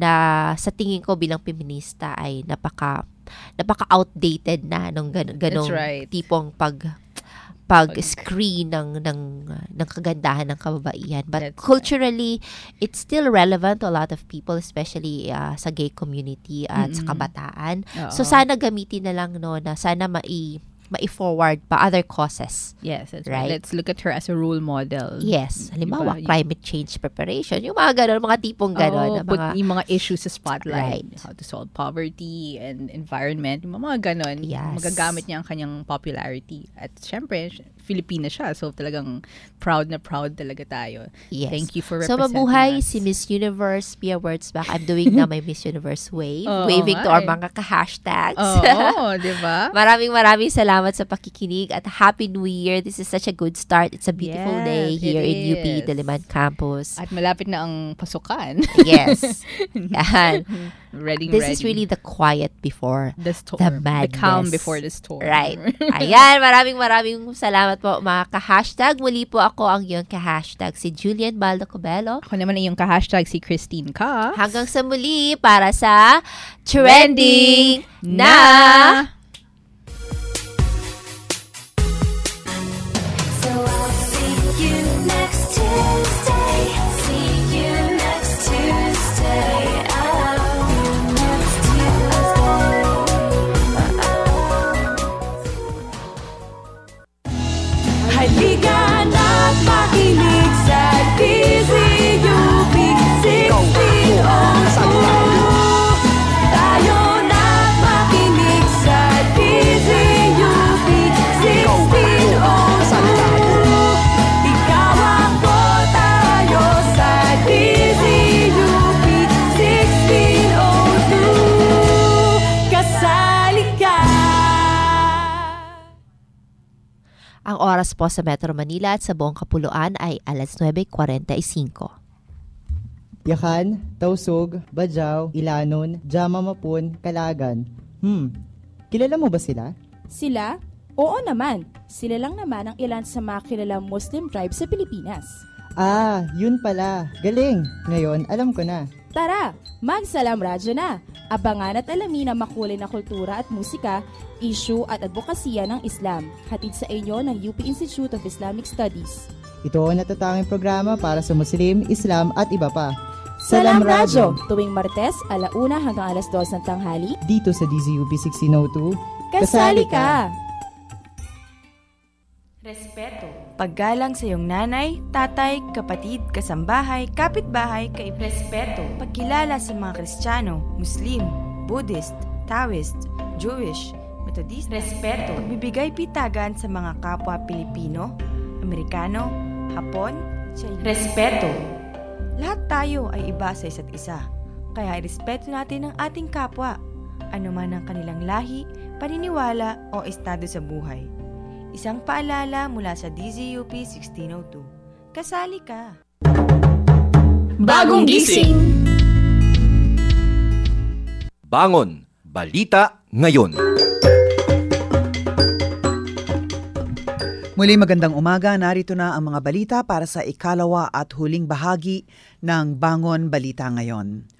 na sa tingin ko bilang feminista ay napaka napaka-outdated na nung gan- ganong That's right. tipong pag pag-screen ng ng ng kagandahan ng kababaihan. But That's culturally, it's still relevant to a lot of people, especially uh, sa gay community at sa Mm-mm. kabataan. Oo. So sana gamitin na lang no na sana mai mai-forward pa other causes. Yes, that's Right. right. Let's look at her as a role model. Yes, halimbawa Diba? climate change preparation, yung mga ganon, mga tipong ganon Oo, na put mga yung mga issues sa spotlight. Right. How to solve poverty and environment. Yung mga ganon. Yes. Magagamit niya ang kanyang popularity. At syempre, Filipina siya. So talagang proud na proud talaga tayo. Yes. Thank you for So representing mabuhay us. si Miss Universe P I A Awards back. I'm doing na my Miss Universe wave. Oo waving to nga our eh. mga ka-hashtags. Oo, di ba? Maraming maraming salamat sa pakikinig at Happy New Year. This is such a good start. It's a beautiful Yes, day here it in U P is. Diliman Campus. At malapit na ang pasukan. Yes. Yan. Ready, This ready. is really the quiet before the storm. the The calm madness. before the storm. Right. Ayan, maraming maraming salamat po mga ka-hashtag. Muli po ako ang iyong ka-hashtag, si Julian Baldo Cobelo. Ako naman ay yung ka-hashtag si Christine Ka. Hanggang sa muli para sa Trending Na! So I'll see you next Tuesday. See you next Tuesday. Oh, next Tuesday. Halika na't makinig sa D Z U P sixteen oh two. Tayo na't makinig sa D Z U P sixteen oh two. Ikaw ako, tayo sa D Z U P sixteen oh two. Kasali ka. Ang oras po sa Metro Manila at sa buong Kapuluan ay alas nuwebe kuwarenta y singko. Yakan, Tausug, Bajau, Ilanon, Jama Mapun, Kalagan. Hmm, kilala mo ba sila? Sila? Oo naman. Sila lang naman ang ilan sa mga kilalang Muslim tribes sa Pilipinas. Ah, yun pala. Galing. Ngayon, alam ko na. Tara, magsalam radyo na. Abangan at alamin ang makulay na kultura at musika, issue at advokasya ng Islam. Hatid sa inyo ng U P Institute of Islamic Studies. Ito ang natatanging programa para sa Muslim, Islam at iba pa. Salam Radyo, tuwing Martes, alauna hanggang alas dos ng tanghali. Dito sa D Z U P sixteen oh two. Kasali ka! Respeto. Paggalang sa iyong nanay, tatay, kapatid, kasambahay, kapitbahay, kaib. Respeto. Pagkilala sa mga Kristiyano, Muslim, Buddhist, Taoist, Jewish, Methodist. Respeto. Pagbibigay pitagan sa mga kapwa Pilipino, Amerikano, Hapon, Chinese. Respeto. Lahat tayo ay iba sa isa't isa. Kaya irespeto natin ang ating kapwa, anuman ang kanilang lahi, paniniwala o estado sa buhay. Isang paalala mula sa D Z U P sixteen oh two. Kasali ka! Bagong gising. Bangon! Balita ngayon. Muli magandang umaga, narito na ang mga balita para sa ikalawa at huling bahagi ng Bangon Balita ngayon.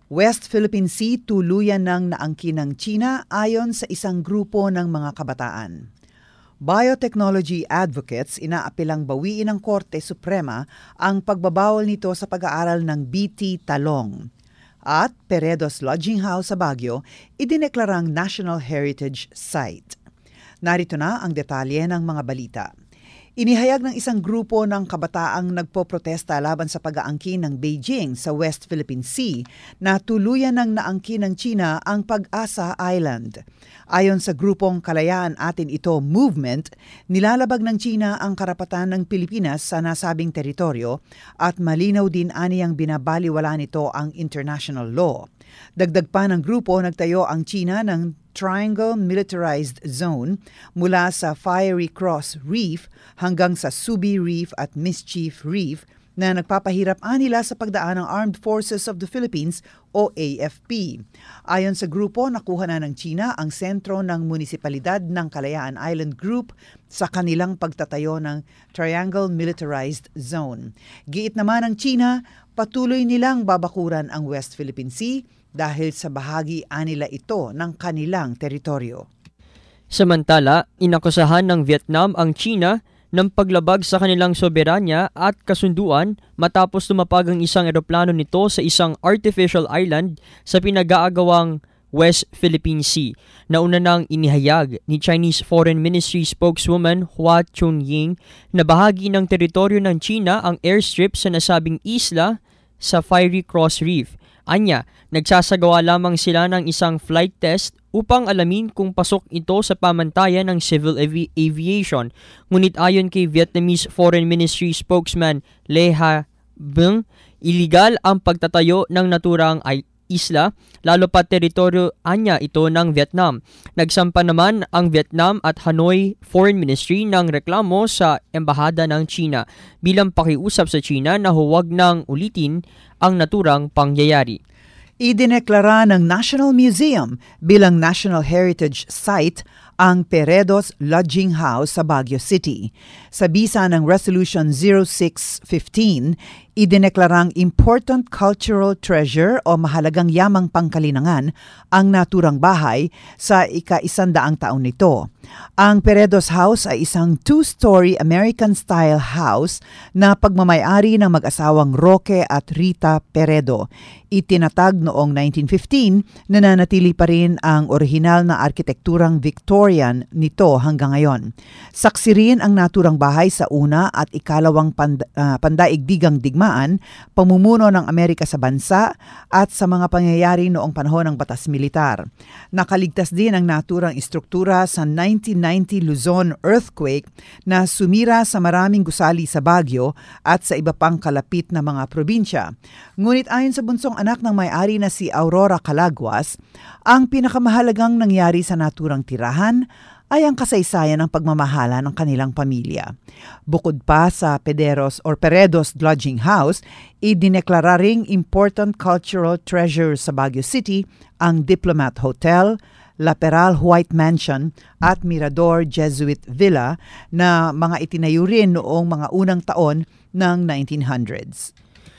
West Philippine Sea tuluyan ng naangkin ng China ayon sa isang grupo ng mga kabataan. Biotechnology advocates inaapilang bawiin ng Korte Suprema ang pagbabawal nito sa pag-aaral ng B T Talong. At Peredo's Lodging House sa Baguio idineklarang National Heritage Site. Narito na ang detalye ng mga balita. Inihayag ng isang grupo ng kabataang nagpoprotesta laban sa pag-aangkin ng Beijing sa West Philippine Sea na tuluyan ng naangkin ng China ang Pag-asa Island. Ayon sa grupong Kalayaan Atin Ito Movement, nilalabag ng China ang karapatan ng Pilipinas sa nasabing teritoryo at malinaw din aniyang binabaliwala nito ang international law. Dagdag pa ng grupo, nagtayo ang China ng Triangle Militarized Zone mula sa Fiery Cross Reef hanggang sa Subi Reef at Mischief Reef na nagpapahirap nila sa pagdaan ng Armed Forces of the Philippines o A F P. Ayon sa grupo, nakuha na ng China ang sentro ng munisipalidad ng Kalayaan Island Group sa kanilang pagtatayo ng Triangle Militarized Zone. Giit naman ng China, patuloy nilang babakuran ang West Philippine Sea dahil sa bahagi anila ito ng kanilang teritoryo. Samantala, inakusahan ng Vietnam ang China ng paglabag sa kanilang soberanya at kasunduan matapos lumapag ang isang eroplano nito sa isang artificial island sa pinag-aagawang West Philippine Sea. Nauna nang inihayag ni Chinese Foreign Ministry spokeswoman Hua Chunying na bahagi ng teritoryo ng China ang airstrip sa nasabing isla sa Fiery Cross Reef. Anya, nagsasagawa lamang sila ng isang flight test upang alamin kung pasok ito sa pamantayan ng civil avi- aviation. Ngunit ayon kay Vietnamese Foreign Ministry spokesman Le Ha Bung, iligal ang pagtatayo ng naturang isla, lalo pa teritoryo anya ito ng Vietnam. Nagsampa naman ang Vietnam at Hanoi Foreign Ministry ng reklamo sa embahada ng China bilang pakiusap sa China na huwag nang ulitin ang naturang pangyayari. Idineklara ng National Museum bilang National Heritage Site ang Peredo's Lodging House sa Baguio City. Sa bisa ng Resolution zero six fifteen, idineklarang important cultural treasure o mahalagang yamang pangkalinangan ang naturang bahay sa ika-isandaang taon nito. Ang Peredo's House ay isang two-story American-style house na pagmamayari ng mag-asawang Roque at Rita Peredo. Itinatag noong nineteen fifteen, nananatili pa rin ang orihinal na arkitekturang Victorian nito hanggang ngayon. Saksi rin ang naturang bahay sa una at ikalawang pand- uh, pandaigdigang digmaan, pamumuno ng Amerika sa bansa at sa mga pangyayari noong panahon ng batas militar. Nakaligtas din ang naturang istruktura sa nineteen ninety Luzon earthquake na sumira sa maraming gusali sa Baguio at sa iba pang kalapit na mga probinsya. Ngunit ayon sa bunsong anak ng may-ari na si Aurora Calaguas, ang pinakamahalagang nangyari sa naturang tirahan ay ang kasaysayan ng pagmamahala ng kanilang pamilya. Bukod pa sa Pederos or Peredo's Lodging House, idineklara ring important cultural treasure sa Baguio City ang Diplomat Hotel, La Peral White Mansion at Mirador Jesuit Villa na mga itinayo rin noong mga unang taon ng nineteen hundreds.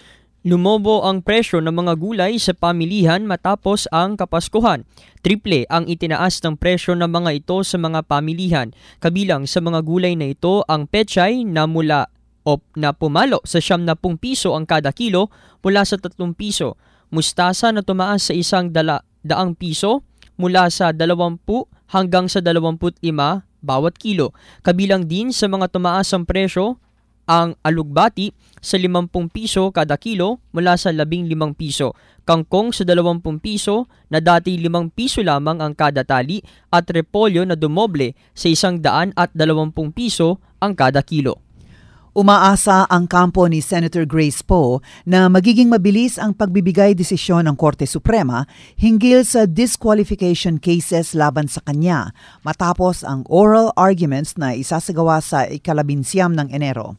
Lumobo ang presyo ng mga gulay sa pamilihan matapos ang Kapaskuhan. Triple ang itinaas ng presyo ng mga ito sa mga pamilihan. Kabilang sa mga gulay na ito ang pechay na mula o na pumalo sa siyam na pung piso ang kada kilo mula sa tatlong piso. Mustasa na tumaas sa isang dala, daang piso mula sa dalawampu hanggang sa dalawamput lima bawat kilo. Kabilang din sa mga tumaas ang presyo ang alugbati sa limampung piso kada kilo mula sa labing limang piso, kangkong sa dalawampung piso na dati limang piso lamang ang kada tali at repolyo na dumoble sa isang daan at dalawampung piso ang kada kilo. Umaasa ang kampo ni Senator Grace Poe na magiging mabilis ang pagbibigay desisyon ng Korte Suprema hinggil sa disqualification cases laban sa kanya matapos ang oral arguments na isasagawa sa ikalabinsyam ng Enero.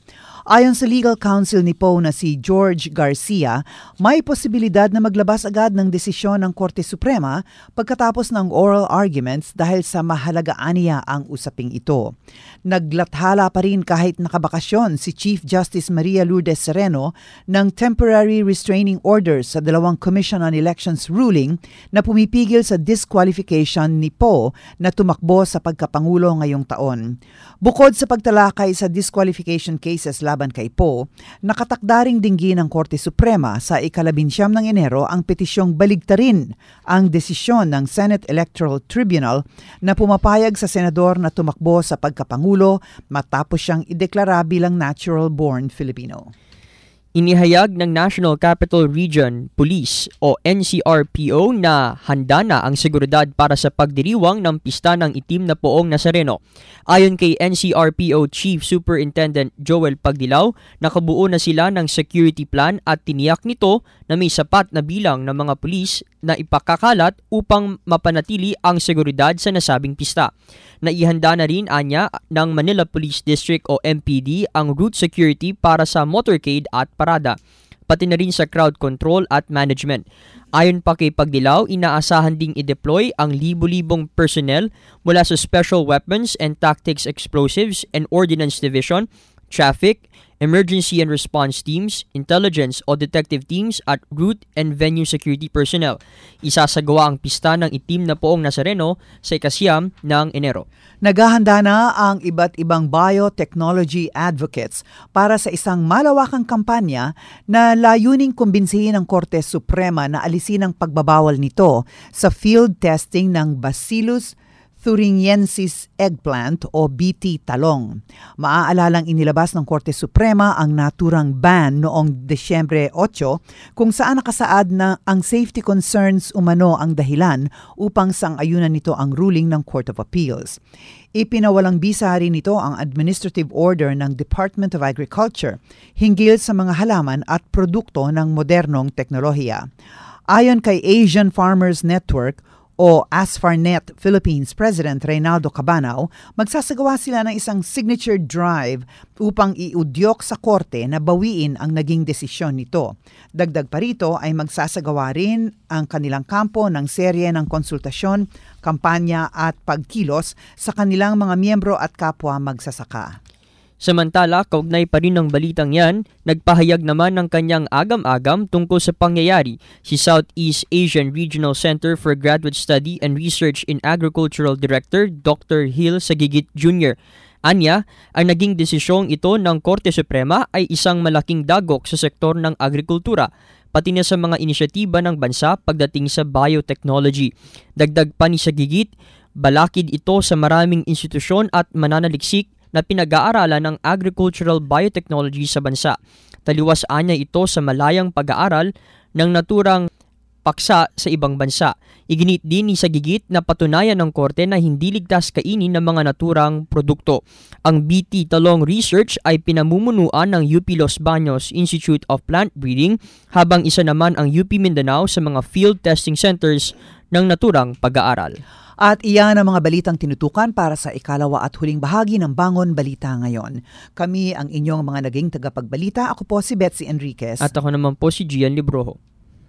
Ayon sa legal counsel ni Poe na si George Garcia, may posibilidad na maglabas agad ng desisyon ng Korte Suprema pagkatapos ng oral arguments dahil sa mahalagaan niya ang usaping ito. Naglathala pa rin kahit nakabakasyon si Chief Justice Maria Lourdes Sereno ng temporary restraining orders sa dalawang Commission on Elections ruling na pumipigil sa disqualification ni Poe na tumakbo sa pagkapangulo ngayong taon. Bukod sa pagtalakay sa disqualification cases laban kay Poe, nakatakdaring dinggin ng Korte Suprema sa ikalabinsyam ng Enero ang petisyong baligtarin ang desisyon ng Senate Electoral Tribunal na pumapayag sa senador na tumakbo sa pagkapangulo matapos siyang ideklara bilang natural-born Filipino. Inihayag ng National Capital Region Police o N C R P O na handa na ang seguridad para sa pagdiriwang ng pista ng itim na poong Nazareno. Ayon kay N C R P O Chief Superintendent Joel Pagdilaw, nakabuo na sila ng security plan at tiniyak nito na may sapat na bilang ng mga pulis na ipakakalat upang mapanatili ang seguridad sa nasabing pista. Naihanda na rin anya ng Manila Police District o M P D ang route security para sa motorcade at parada, pati na rin sa crowd control at management. Ayon pa kay Pagdilaw, inaasahan ding i-deploy ang libo-libong personnel mula sa Special Weapons and Tactics Explosives and Ordnance Division, Traffic, Emergency and Response Teams, Intelligence o Detective Teams at Route and Venue Security Personnel. Isasagawa ang pista ng itim na poong Nazareno sa ikasyam ng Enero. Naghahanda na ang iba't ibang biotechnology advocates para sa isang malawakang kampanya na layuning kumbinsihin ang Korte Suprema na alisin ang pagbabawal nito sa field testing ng Bacillus thuringiensis eggplant o B T talong. Maaalalang inilabas ng Korte Suprema ang naturang ban noong Desyembre eight kung saan nakasaad na ang safety concerns umano ang dahilan upang sang-ayunan nito ang ruling ng Court of Appeals. Ipinawalang bisa rin nito ang administrative order ng Department of Agriculture hinggil sa mga halaman at produkto ng modernong teknolohiya. Ayon kay Asian Farmers Network o ASFARNet Philippines President Reynaldo Cabanao, magsasagawa sila ng isang signature drive upang iudyok sa korte na bawiin ang naging desisyon nito. Dagdag pa rito ay magsasagawa rin ang kanilang kampo ng serye ng konsultasyon, kampanya at pagkilos sa kanilang mga miyembro at kapwa magsasaka. Samantala, kaugnay pa rin ng balitang yan, nagpahayag naman ng kanyang agam-agam tungkol sa pangyayari si Southeast Asian Regional Center for Graduate Study and Research in Agricultural Director Doctor Hill Sagigit Junior Anya, ang naging desisyong ito ng Korte Suprema ay isang malaking dagok sa sektor ng agrikultura, pati na sa mga inisyatiba ng bansa pagdating sa biotechnology. Dagdag pa ni Sagigit, balakid ito sa maraming institusyon at mananaliksik na pinag-aaralan ng agricultural biotechnology sa bansa. Taliwas anya ito sa malayang pag-aaral ng naturang paksa sa ibang bansa. Iginit din ni Sagigit na patunayan ng korte na hindi ligtas kainin ng mga naturang produkto. Ang B T Talong Research ay pinamumunuan ng U P Los Baños Institute of Plant Breeding, habang isa naman ang U P Mindanao sa mga field testing centers ng naturang pag-aaral. At iyan ang mga balitang tinutukan para sa ikalawa at huling bahagi ng Bangon Balita ngayon. Kami ang inyong mga naging tagapagbalita. Ako po si Betsy Enriquez. At ako naman po si Gian Libroho.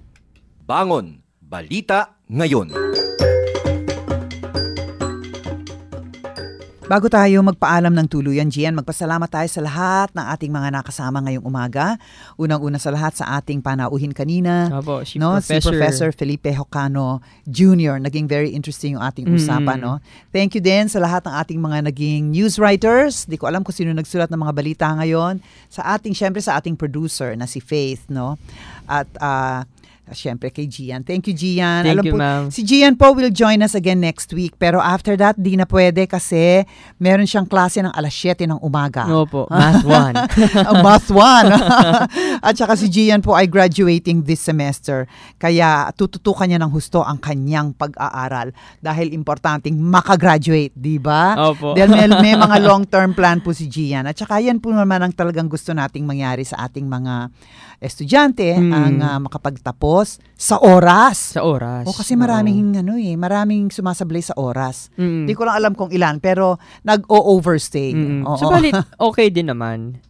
Bangon Balita ngayon. Bago tayo magpaalam ng tuluyan, Gian, magpasalamat tayo sa lahat ng ating mga nakasama ngayong umaga. Unang-una sa lahat sa ating panauhin kanina. Opo, si, no? Professor. si Professor Felipe Jocano Junior Naging very interesting yung ating usapan. Mm. No? Thank you din sa lahat ng ating mga naging news writers. Di ko alam kung sino nagsulat ng mga balita ngayon. Sa ating, syempre sa ating producer na si Faith. No? At uh, Siyempre kay Gian. Thank you, Gian. Thank Alam you, po, ma'am. si Gian po will join us again next week. Pero after that, di na pwede kasi meron siyang klase ng alas siyete ng umaga. Opo, Math one. Math one. At saka si Gian po ay graduating this semester. Kaya tututukan niya ng husto ang kanyang pag-aaral. Dahil importanteng makagraduate, di ba? Opo. Dahil may, may mga long-term plan po si Gian. At saka yan po naman ang talagang gusto nating mangyari sa ating mga estudyante, hmm. ang uh, makapagtapos sa oras. Sa oras. O kasi maraming oh. ano eh, maraming sumasablay sa oras. Hindi mm. ko lang alam kung ilan, pero nag-o-overstay. Mm. Oo. So, balit, okay din naman.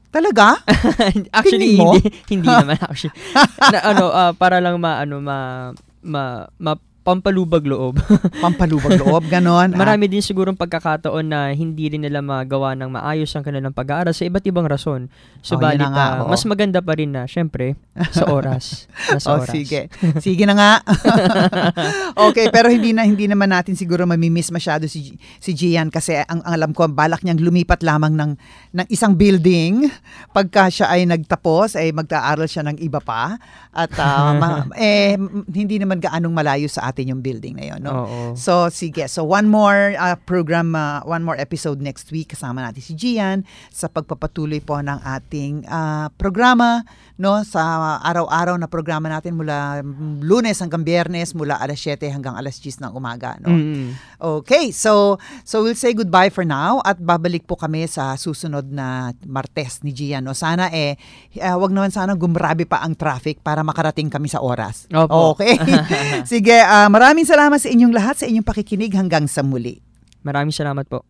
Talaga? Actually, Tingin mo? hindi, hindi naman actually. na, ano, ah, para lang ma, ano, ma, ma, ma pampalubag loob. Pampalubag loob, ganon. Marami din sigurong pagkakataon na hindi rin nila magawa ng maayos ang kanilang pag-aaral sa iba't ibang rason. Subalit, Oh, yun na nga, ah, oo. mas maganda pa rin na, syempre, sa oras. Nasa Oh, oras. sige. Sige na nga. Okay, pero hindi na hindi naman natin siguro mamimiss masyado si si Gian kasi ang, ang alam ko balak niyang lumipat lamang ng ng isang building pagka siya ay nagtapos ay mag-aaral siya ng iba pa at ah, ma- eh m- hindi naman gaanong malayo sa atin yung building na yon, no? Oo. So sige, so one more uh, program, uh, one more episode next week kasama natin si Gian sa pagpapatuloy po ng ating uh, programa, no, sa araw-araw na programa natin mula Lunes hanggang Biyernes, mula alas siyete hanggang alas diyes ng umaga, no. Mm. Okay, so so we'll say goodbye for now at babalik po kami sa susunod na Martes ni Gian, no. Sana eh uh, wag naman sana gumrabe pa ang traffic para makarating kami sa oras. Opo. Okay. Sige, uh, maraming salamat sa inyong lahat sa inyong pakikinig hanggang sa muli. Maraming salamat po.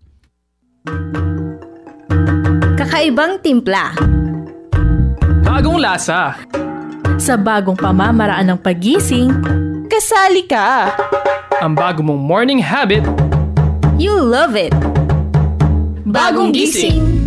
Kakaibang timpla. Bagong lasa. Sa bagong pamamaraan ng pagising, kasali ka. Ang bago mong morning habit. You love it. Bagong gising.